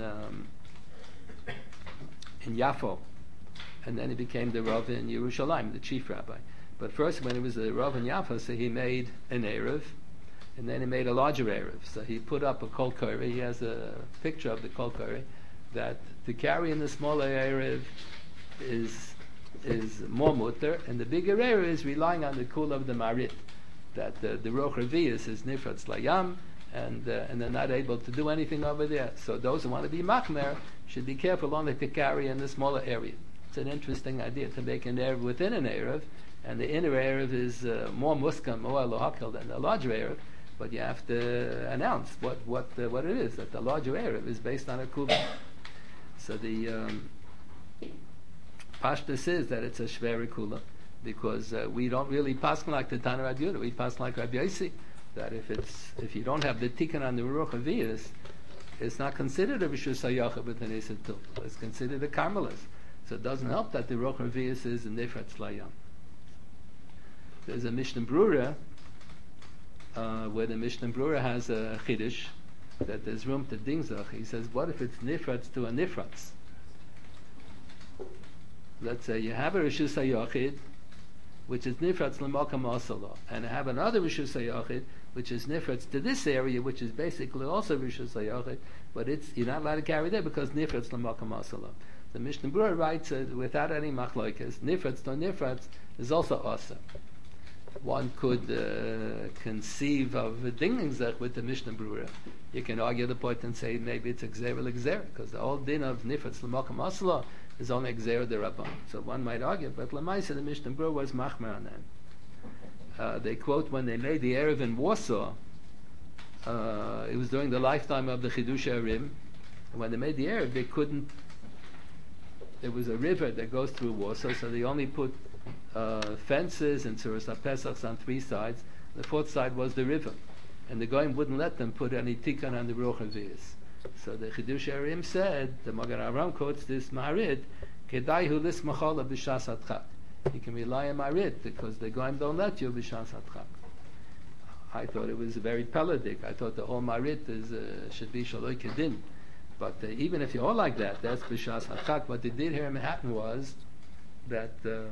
Yafo, and then he became the Rav in Yerushalayim, the chief rabbi. But first, when he was the Rav in Yafo, so he made an Erev, and then he made a larger Erev. So he put up a Kol Koreh. He has a picture of the Kol Koreh, that to carry in the smaller Erev is more mutter, and the bigger Erev is relying on the Kul of the Marit, that the Roch Revius is Nifratz Layam, and they're not able to do anything over there. So those who want to be Machmer should be careful only to carry in the smaller area. It's an interesting idea to make an Erev within an Erev, and the inner Erev is more Muskam, more Lohakal than the larger Erev, but you have to announce what it is, that the larger Erev is based on a Kula. So the Pashtus is that it's a Shveri Kula, because we don't really pass like the Tana Rabbi Yehuda, we pass like Rabbi Yossi, that if you don't have the Tikkun on the Ruach Aviyas, it's not considered a Rishus HaYachid with an Issa Tiltal. It's considered a Karmelis. So it doesn't help that the Ruach Aviyas is in Nifratz Layam. There's a Mishnah Brura, where the Mishnah Brura has a Chiddush, that there's room to dingzach. He says, what if it's Nifratz to a Nifratz? Let's say you have a Rishus HaYachid, which is Nifratz L'Makam HaAsala, and have another Rishus HaYachid, which is Nifratz to this area, which is basically also Rishus HaYachid, but you're not allowed to carry there because Nifratz L'Makam HaAsala. The Mishnah Brura writes without any machloikas, Nifratz to Nifratz is also awesome. One could conceive of a dingzach with the Mishnah Brura. You can argue the point and say maybe it's Exer L'Exer, because the whole din of Nifratz L'Makam HaAsala is only Exer the Rabban. So one might argue, but Lamaisa, the Mishnah Brura was machmer on them. They quote when they made the Erev in Warsaw, it was during the lifetime of the Chidush Arim, and when they made the Erev, they couldn't, there was a river that goes through Warsaw, so they only put fences and Tzuras HaPesachs on 3 sides. The 4th side was the river, and the Goyim wouldn't let them put any tikkun on the Ruach Aviyas. So the Chidush Arim said, the Magen Avraham quotes this Maharid, Kedaihu lismachala b'shas adchak. You can rely on Maharid because the Goyim don't let you b'shas adchak. I thought it was very pelagic. I thought the whole Maharid should be shaloi kedin. But even if you're all like that, that's b'shas adchak. What they did here in Manhattan was that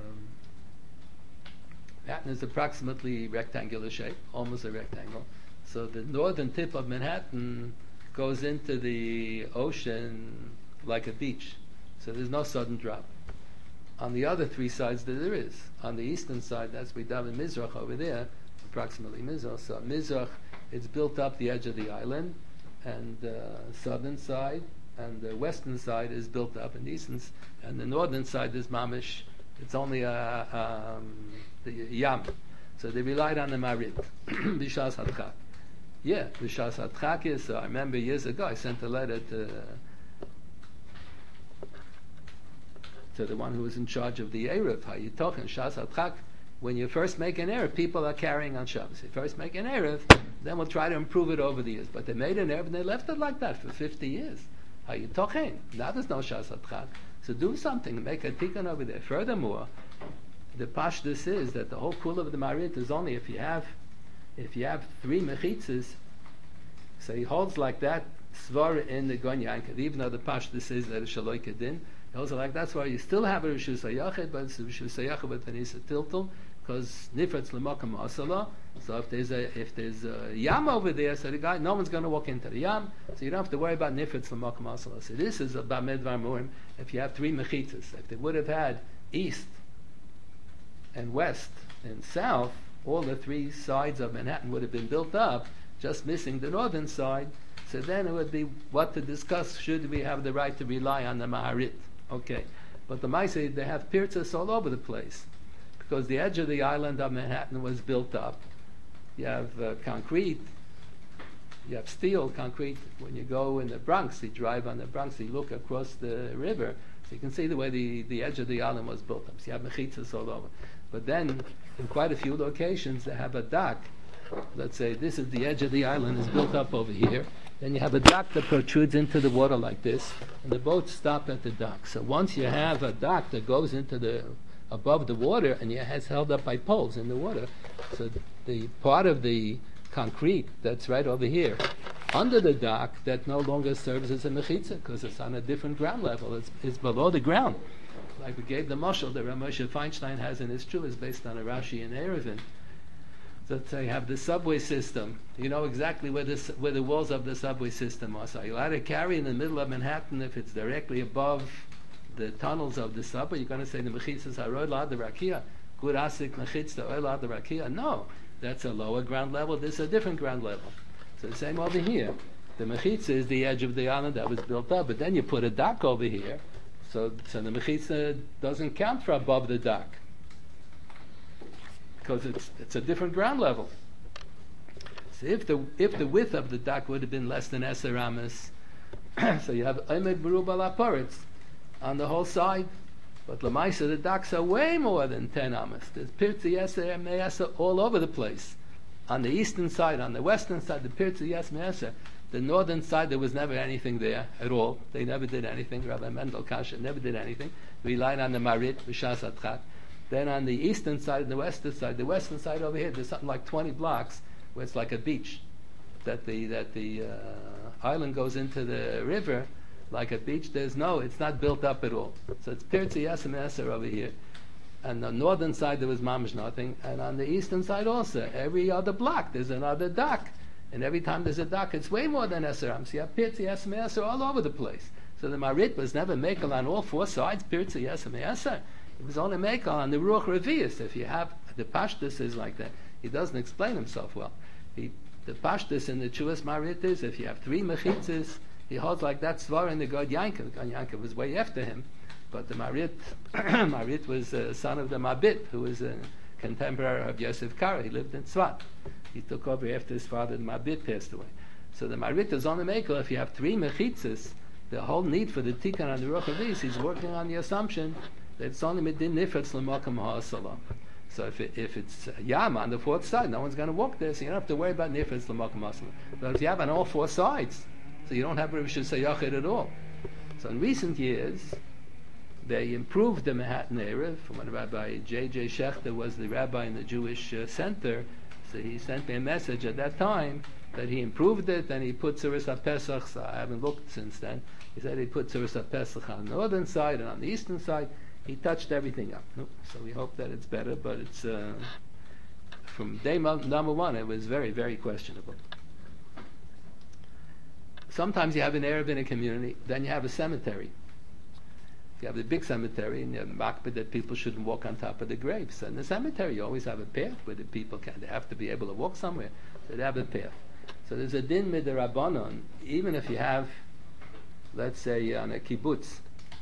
Manhattan is approximately rectangular shape, almost a rectangle. So the northern tip of Manhattan goes into the ocean like a beach. So there's no sudden drop. On the other 3 sides there is. On the eastern side, that's we daven Mizrach over there, approximately Mizrach. So Mizrach, it's built up the edge of the island, and the southern side and the western side is built up, and the northern side is mamish. It's only the yam. So they relied on the marit, b'shas hadchak. Yeah, b'shas hadchak is. I remember years ago I sent a letter to the one who was in charge of the Erev. How you talking shas hadchak? When you first make an Erev, people are carrying on Shabbos. You first make an Erev, then we'll try to improve it over the years. But they made an Erev and they left it like that for 50 years. How you talking? Now there's no shas hadchak. So do something, make a tikkun over there. Furthermore, the pashtus is that the whole kula of the marit is only if you have 3 mechitzas. So he holds like that svar in the Gon Yankev, even though the pashtus is that it's shaloi kedin. He holds like that's why you still have a rishus hayachid, but it's a rishus hayachid with an isa tiltul, because nifratz lemakam asala. So if there's a yam over there, so the guy, no one's going to walk into the yam, so you don't have to worry about nifratz lemakam asala. So this is about medvar murim. If you have 3 mechitzas, if they would have had east and west and south, all the 3 sides of Manhattan would have been built up, just missing the northern side. So then it would be what to discuss. Should we have the right to rely on the Maharit? Okay, but the Maaseh, they have pirtzas all over the place because the edge of the island of Manhattan was built up. You have concrete. You have steel, concrete. When you go in the Bronx, you drive on the Bronx, you look across the river, so you can see the way the edge of the island was built up. So you have mechitzas all over. But then, in quite a few locations, they have a dock. Let's say this is the edge of the island, is built up over here. Then you have a dock that protrudes into the water like this, and the boats stop at the dock. So once you have a dock that goes into above the water, and it's held up by poles in the water, so the part of the concrete that's right over here under the dock that no longer serves as a mechitza because it's on a different ground level. It's below the ground. Like we gave the mashal that Rav Moshe Feinstein has in his Chuvas based on a Rashi and Eruvin. So they have the subway system. You know exactly where the walls of the subway system are. So you're allowed to carry in the middle of Manhattan if it's directly above the tunnels of the subway. You're going to say the mechitzas harod la'ad the rakia, good asik mechitza oil la'ad the rakia. No. That's a lower ground level. This is a different ground level. So the same over here. The mechitza is the edge of the island that was built up, but then you put a dock over here, so the mechitza doesn't count for above the dock because it's a different ground level. So if the width of the dock would have been less than 10 amas, so you have omed beruba laporitz on the whole side. But Lamaisa, the docks are way more than 10 amas. There's Pirtzi Yeser and Me'asa all over the place. On the eastern side, on the western side, the Pirtzi Yes Me'asa. The northern side, there was never anything there at all. They never did anything. Rabbi Mendel Kasha never did anything. Relied on the Marit, B'Shas Atchat. Then on the eastern side and the western side over here, there's something like 20 blocks where it's like a beach. That the island goes into the river like a beach. It's not built up at all. So it's Pirtzi Yasem Eser over here. And on the northern side there was mamish nothing, and on the eastern side also. Every other block there's another dock. And every time there's a dock, it's way more than Eser Am. So you have Pirtzi Yasem Eser all over the place. So the Marit was never Mekel on all four sides, Pirtzi Yasem Eser. It was only Mekel on the Ruach Revius. If you have, the Pashtus is like that. He doesn't explain himself well. The Pashtus in the Chuvas Marit is, if you have 3 mechitzas, he holds like that Svar in the God Yankov. God Yankov was way after him, but the Marit was a son of the Mabit, who was a contemporary of Yosef Kara. He lived in Tzvat. He took over after his father, the Mabit, passed away. So the Marit is on the Mekel. If you have 3 mechitzas, the whole need for the Tikkun on the Ruach HaVis, he's working on the assumption that it's only Medin Nifetz L'Makam HaSalam. So if it's Yam on the 4th side, no one's going to walk there, so you don't have to worry about Nifetz L'Makam HaSalam. But if you have on all 4 sides, so you don't have Rosh Hashanah at all. So in recent years, they improved the Manhattan area from when Rabbi J.J. Schechter was the rabbi in the Jewish Center. So he sent me a message at that time that he improved it and he put Tzuras HaPesach. So I haven't looked since then. He said he put Tzuras HaPesach on the northern side and on the eastern side. He touched everything up. So we hope that it's better, but it's from day number 1 it was very, very questionable. Sometimes you have an Arab in a community, then you have a cemetery. You have the big cemetery, and you have a makbid that people shouldn't walk on top of the graves. And in the cemetery, you always have a path where the people they have to be able to walk somewhere, so they have a path. So there's a din midrabanon, even if you have, let's say on a kibbutz,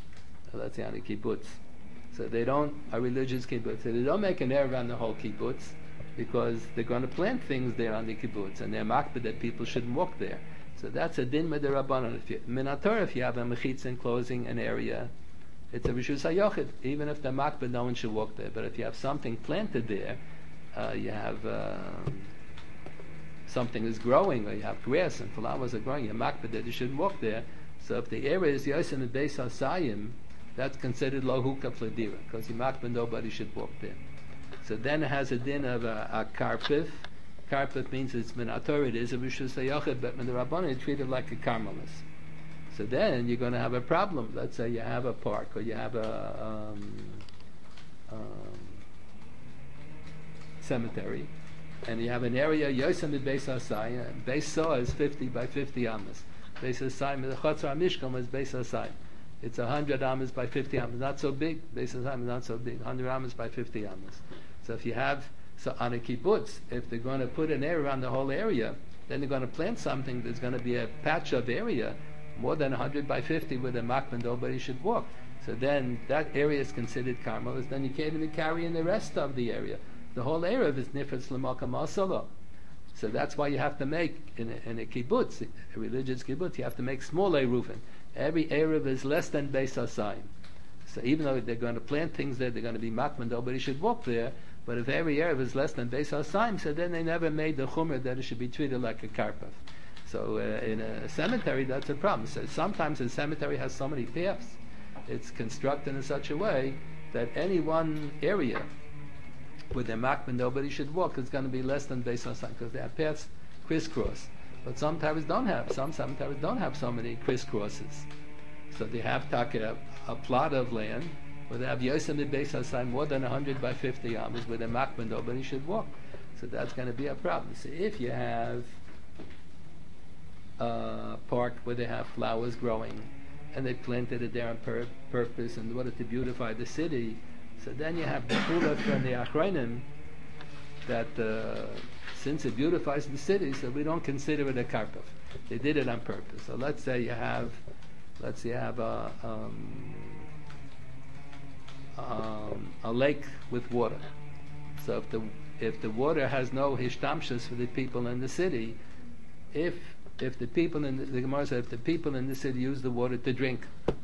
so they don't, a religious kibbutz, so they don't make an Arab on the whole kibbutz, because they're going to plant things there on the kibbutz, and they're makbid that people shouldn't walk there. So that's a din midrabanon. Minator, if you have a mechitza enclosing an area, it's a rishus hayochid. Even if the makbid, no one should walk there. But if you have something planted there, you have something is growing, or you have grass and flowers are growing, you're makbid that you shouldn't walk there. So if the area is yosem and beis hasayim, that's considered lo hukah fladira, because you makbid nobody should walk there. So then it has a din of a karpif. Karpif means it's minator, it is a rishus hayochid, but the rabbanon is treated like a karmelis. So then you're going to have a problem. Let's say you have a park, or you have a cemetery, and you have an area yosem mit beis hasayim. Beis saw is 50 by 50 amas. Beis hasayim, the chotzar mishkan is beis hasayim. It's 100 amas by 50 amas. Not so big. Beis hasayim is not so big. 100 amas by 50 amas. So if you have, so on a kibbutz, if they're going to put an area around the whole area, then they're going to plant something, there's going to be a patch of area more than 100 by 50 where the makman nobody should walk. So then that area is considered karmelis. Then you can't even carry in the rest of the area. The whole area is nifetz l'makam asala. So that's why you have to make in a kibbutz, a religious kibbutz, you have to make small eruvin. Every eruv is less than beis hasayim. So even though they're going to plant things there, they're going to be makman, nobody should walk there. But if every eruv is less than beis hasayim, so then they never made the chumrah that it should be treated like a karpov. So in a cemetery, that's a problem. So sometimes a cemetery has so many paths, it's constructed in such a way that any one area with their makman nobody should walk is going to be less than beis hasayim because their paths crisscross. But some cemeteries don't have so many crisscrosses. So they have a plot of land where they have yosem beis hasayim more than 100 by 50 amas where their makman nobody should walk. So that's going to be a problem. So if you have a park where they have flowers growing and they planted it there on purpose in order to beautify the city, so then you have the chula from the achronim that since it beautifies the city, so we don't consider it a karpov. They did it on purpose. So let's say you have a lake with water. So if the water has no hishtamshus for the people in the city, if the people in the Gemara said if the people in the city use the water to drink,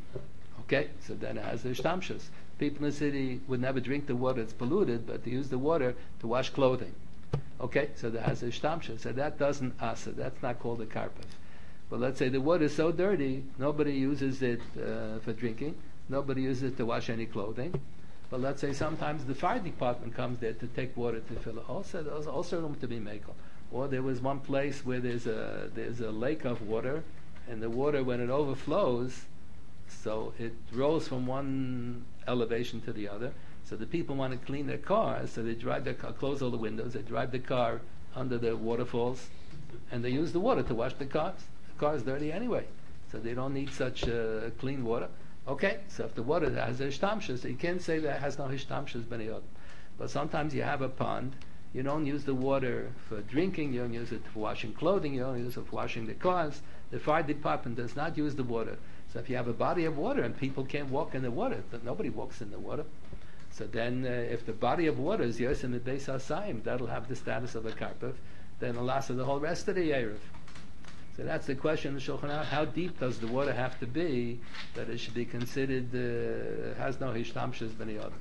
okay, so then it has hishtamshus. People in the city would never drink the water; it's polluted, but they use the water to wash clothing. Okay, so that has hishtamshus. So that doesn't asa. That's not called a karpov. But let's say the water is so dirty, nobody uses it for drinking. Nobody uses it to wash any clothing. But let's say sometimes the fire department comes there to take water to fill it. Also, there's also room to be mekel. Or there was one place where there's a lake of water, and the water when it overflows, so it rolls from one elevation to the other. So the people want to clean their cars, so they drive their car, close all the windows, they drive the car under the waterfalls, and they use the water to wash the cars. The car is dirty anyway, so they don't need such clean water. Okay, so if the water has a hishtamshus, you can't say that it has no hishtamshus b'nei adam. But sometimes you have a pond, you don't use the water for drinking, you don't use it for washing clothing, you don't use it for washing the cars. The fire department does not use the water. So if you have a body of water and people can't walk in the water, nobody walks in the water. So then if the body of water is yosem beis hasayim, that'll have the status of a karpov, then it'll last the whole rest of the eruv. So that's the question in the Shulchan Aruch. How deep does the water have to be that it should be considered has no hishtamshus b'nei adam?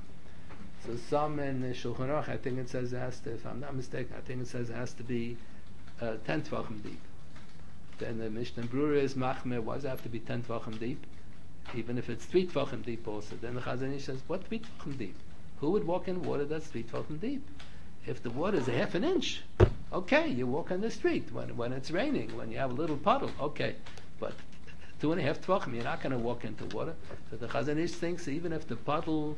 So some in the Shulchan Aruch, I think it says it has to, if I'm not mistaken, I think it says it has to be 10 tvachim deep. Then the Mishnah Brura is machmir, why does it have to be 10 tvachim deep? Even if it's 3 tvachim deep also. Then the Chazon Ish says, what 3 tvachim deep? Who would walk in water that's 3 tvachim deep? If the water is a half an inch, okay, you walk on the street when it's raining, when you have a little puddle, okay. But 2.5 tvachim, you're not going to walk into water. So the Chazon Ish thinks even if the puddle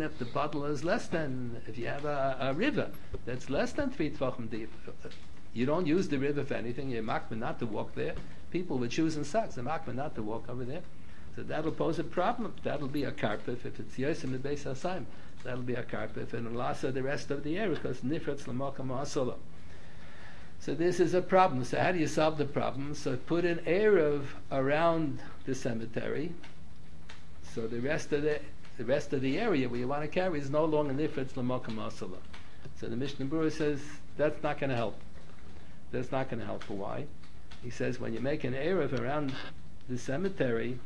is less than, if you have a river that's less than 3 tvachim deep, you don't use the river for anything, you're makman not to walk there. People with shoes and socks, they're makman not to walk over there. So that'll pose a problem. That'll be a karpov. If it's yosem beis hasayim, that'll be a karpov. And lasa the rest of the area, because nifretz l'makam ha'asala. So this is a problem. So how do you solve the problem? So put an eruv around the cemetery. So the rest of the area where you want to carry is no longer nifretz l'makam ha'asala. So the Mishnah Brura says that's not going to help. That's not going to help. Why? He says when you make an eruv around the cemetery,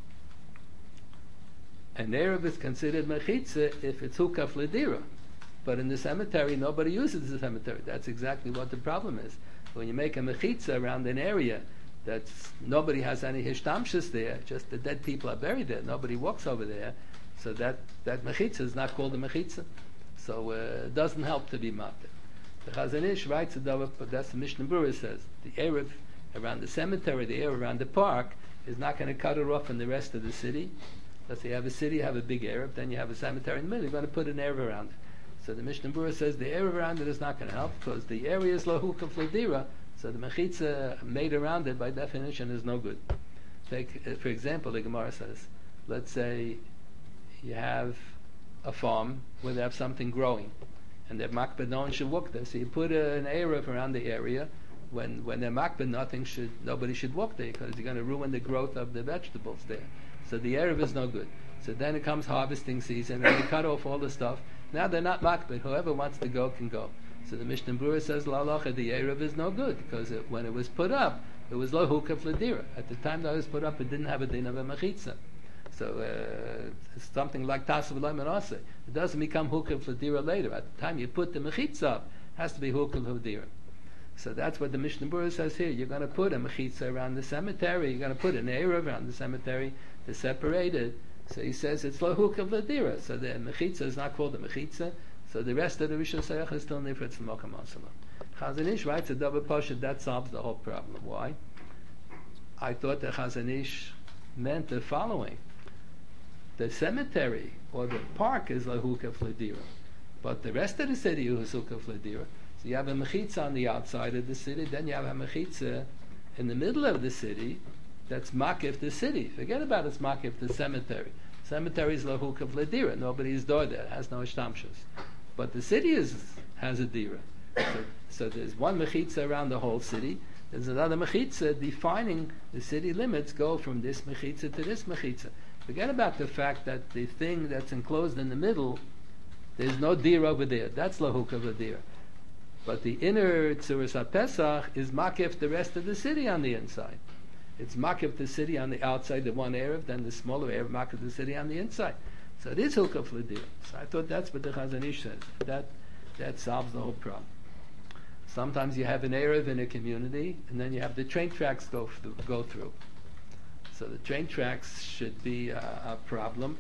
an eruv is considered mechitza if it's hukaf ledira. But in the cemetery, nobody uses the cemetery. That's exactly what the problem is. When you make a mechitza around an area that's nobody has any hishtamshus there, just the dead people are buried there, nobody walks over there, so that mechitza is not called a mechitza. So it doesn't help to be matir. The Chazon Ish writes but that's the Mishnah Brura says. The eruv around the cemetery, the eruv around the park, is not going to cut it off from the rest of the city. Let's say you have a city, you have a big eruv, then you have a cemetery in the middle, you're going to put an eruv around it. So the Mishnah Brura says the eruv around it is not going to help because the area is lahukaf ledira, so the mechitza made around it by definition is no good. Take, for example, the Gemara says, let's say you have a farm where they have something growing, and the makbed no one should walk there, so you put an eruv around the area, when they're makbid, nobody should walk there because you're going to ruin the growth of the vegetables there. So the erev is no good. So then it comes harvesting season and they cut off all the stuff. Now they're not makbid. Whoever wants to go can go. So the Mishnah Berurah says la halacha, the erev is no good because when it was put up, it was lo hukaf ledira. At the time that it was put up, it didn't have a din of a mechitza. So it's something like tasav loy menaseh. It doesn't become hukaf ledira later. At the time you put the mechitza up, it has to be hukaf ledira. So that's what the Mishnah Berurah says here. You're going to put a mechitza around the cemetery. You're going to put an erev around the cemetery to separate it. So he says it's lo hukaf ledira. So the mechitza is not called a mechitza. So the rest of the Rishon Sayach is still nifritz l'mokam asalam. Chazon Ish writes a double poshet that solves the whole problem. Why? I thought that Chazon Ish meant the following: the cemetery or the park is la hukaf ledira, but the rest of the city is hukaf ledira. So you have a mechitza on the outside of the city, then you have a mechitza in the middle of the city that's makif the city. Forget about it's makif the cemetery. Cemetery is la hukaf ledira. Nobody's door there. It has no ishtamshus. But the city has a dira. So there's one mechitza around the whole city. There's another mechitza defining the city limits go from this mechitza to this mechitza. Forget about the fact that the thing that's enclosed in the middle, there's no dira over there. That's la hukaf ledira. But the inner Tzuras HaPesach is makif the rest of the city on the inside. It's makif the city on the outside, the one erev, then the smaller erev makif the city on the inside. So it is hukaf ledira. So I thought that's what the Chazon Ish says. That solves the whole problem. Sometimes you have an erev in a community, and then you have the train tracks go through. So the train tracks should be a problem.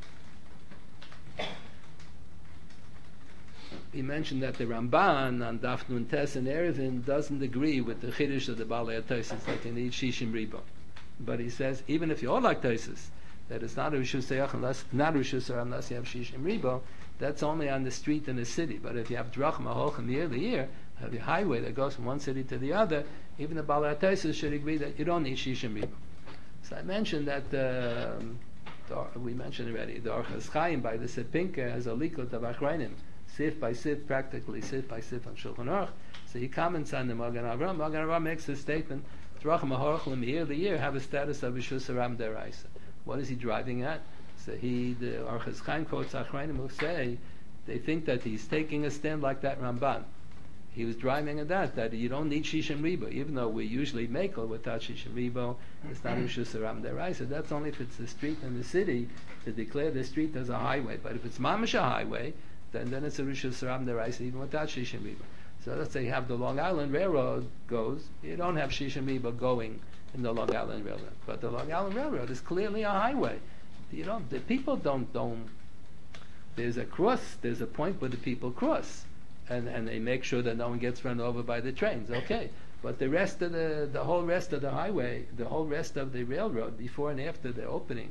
He mentioned that the Ramban on Daf Nun Tes and Erevin doesn't agree with the Chiddush of the Balei HaTosfos that you need Shishim Ribo. But he says, even if you all like Tosfos, that it's not a Rishus Sayach unless you have Shishim Ribo, that's only on the street in the city. But if you have Drachma Holchem year to year, have a highway that goes from one city to the other, even the Balei HaTosfos should agree that you don't need Shishim Ribo. So I mentioned that, we mentioned already, the Orchos Chaim by the Sepinka has a likut of Achrayim, sif by sif, practically sif by sif on Shulchan Aruch. So he comments on the Magen Avraham. Magen Avraham makes a statement, Drachma Holchem year to year have a status of Rishus Aram Deraisa. What is he driving at? So the Orchos Chaim quotes Achrayim who say they think that he's taking a stand like that Ramban. He was driving at that you don't need Shishim Ribo, even though we usually make it without Shishim Ribo. It's not Rishus Aram Deraisa. That's only if it's the street in the city to declare the street as a highway. But if it's mamash a highway, then it's a Rishus Aram Deraisa even without Shishim Ribo. So let's say you have the Long Island Railroad goes, you don't have Shishim Ribo going in the Long Island Railroad, but the Long Island Railroad is clearly a highway. The people don't. There's a point where the people cross. And they make sure that no one gets run over by the trains. Okay, but the rest of the whole rest of the highway, the whole rest of the railroad, before and after the opening,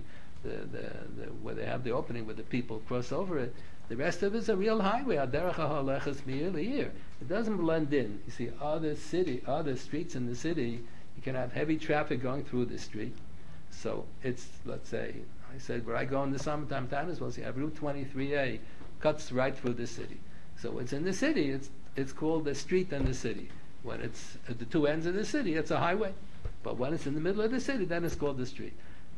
where they have the opening where the people cross over it, the rest of it is a real highway. Aderech ha'holechas mi'ir li'ir. It doesn't blend in. You see, other streets in the city, you can have heavy traffic going through the street. So it's, let's say, I said where I go in the summertime time as well. So you have Route 23A cuts right through the city. So it's in the city, it's called the street in the city. When it's at the two ends of the city, it's a highway. But when it's in the middle of the city, then it's called the street.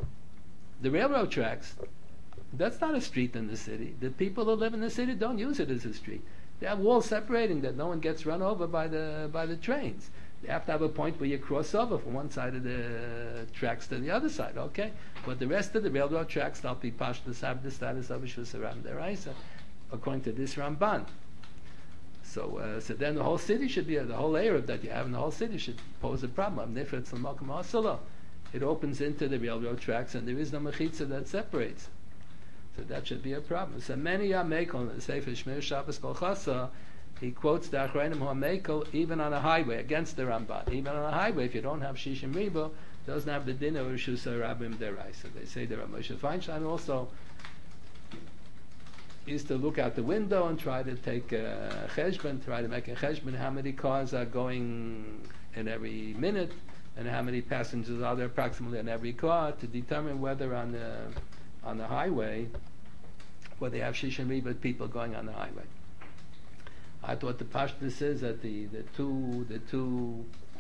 The railroad tracks, that's not a street in the city. The people that live in the city don't use it as a street. They have walls separating that no one gets run over by the trains. They have to have a point where you cross over from one side of the tracks to the other side, okay? But the rest of the railroad tracks, they'll be pashtus, have the status of Rishus Aram Deraisa, according to this Ramban. So then the whole city should be, the whole area that you have in the whole city should pose a problem. It opens into the railroad tracks and there is no mechitza that separates. So that should be a problem. So many are mekel, the Sefer Shmir Shabbos Kol Chasa, he quotes the Achrayim who are mekel even on a highway, against the Ramban. Even on a highway, if you don't have Shishim Ribo, doesn't have the din of Rishus Rabim Deraisa. They say the Moshe Feinstein also used to look out the window and try to take a cheshbon, try to make a cheshbon how many cars are going in every minute and how many passengers are there approximately in every car to determine whether on the highway, whether they have Shishim Ribo people going on the highway. I thought the pashtus is that the two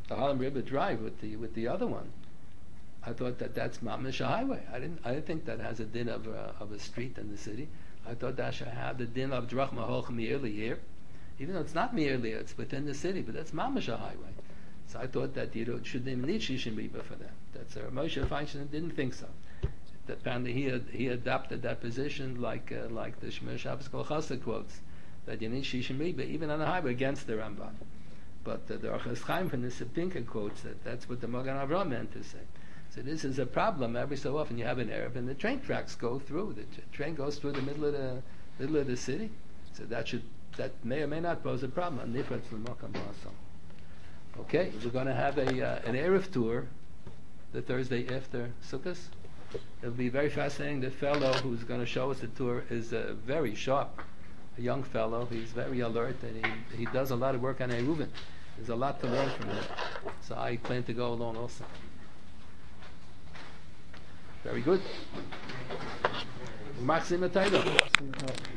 the Harlem River Drive with the other one. I thought that's mamish a highway. I didn't think that has a din of a street in the city. I thought that should have the din of drach mahoch mi'erli here, even though it's not mi'erli, it's within the city, but that's mamish a highway. So I thought that shouldn't even need Shishim Riba for that. That's Moshe Feinstein didn't think so. Apparently he adopted that position like the Shmer Shabbos Kol Chassid quotes, that you need Shishim Riba even on a highway against the Ramban. But the Orchos Chaim from the Septinka quotes that's what the Magen Avraham meant to say. So this is a problem. Every so often you have an Erev and the train tracks go through. The train goes through the middle of the city. So that may or may not pose a problem. Okay, we're going to have an Erev tour the Thursday after Sukkot. It'll be very fascinating. The fellow who's going to show us the tour is very sharp, a young fellow. He's very alert and he does a lot of work on Eruvin. There's a lot to learn from him. So I plan to go along also. Very good. Maxim Ataydo.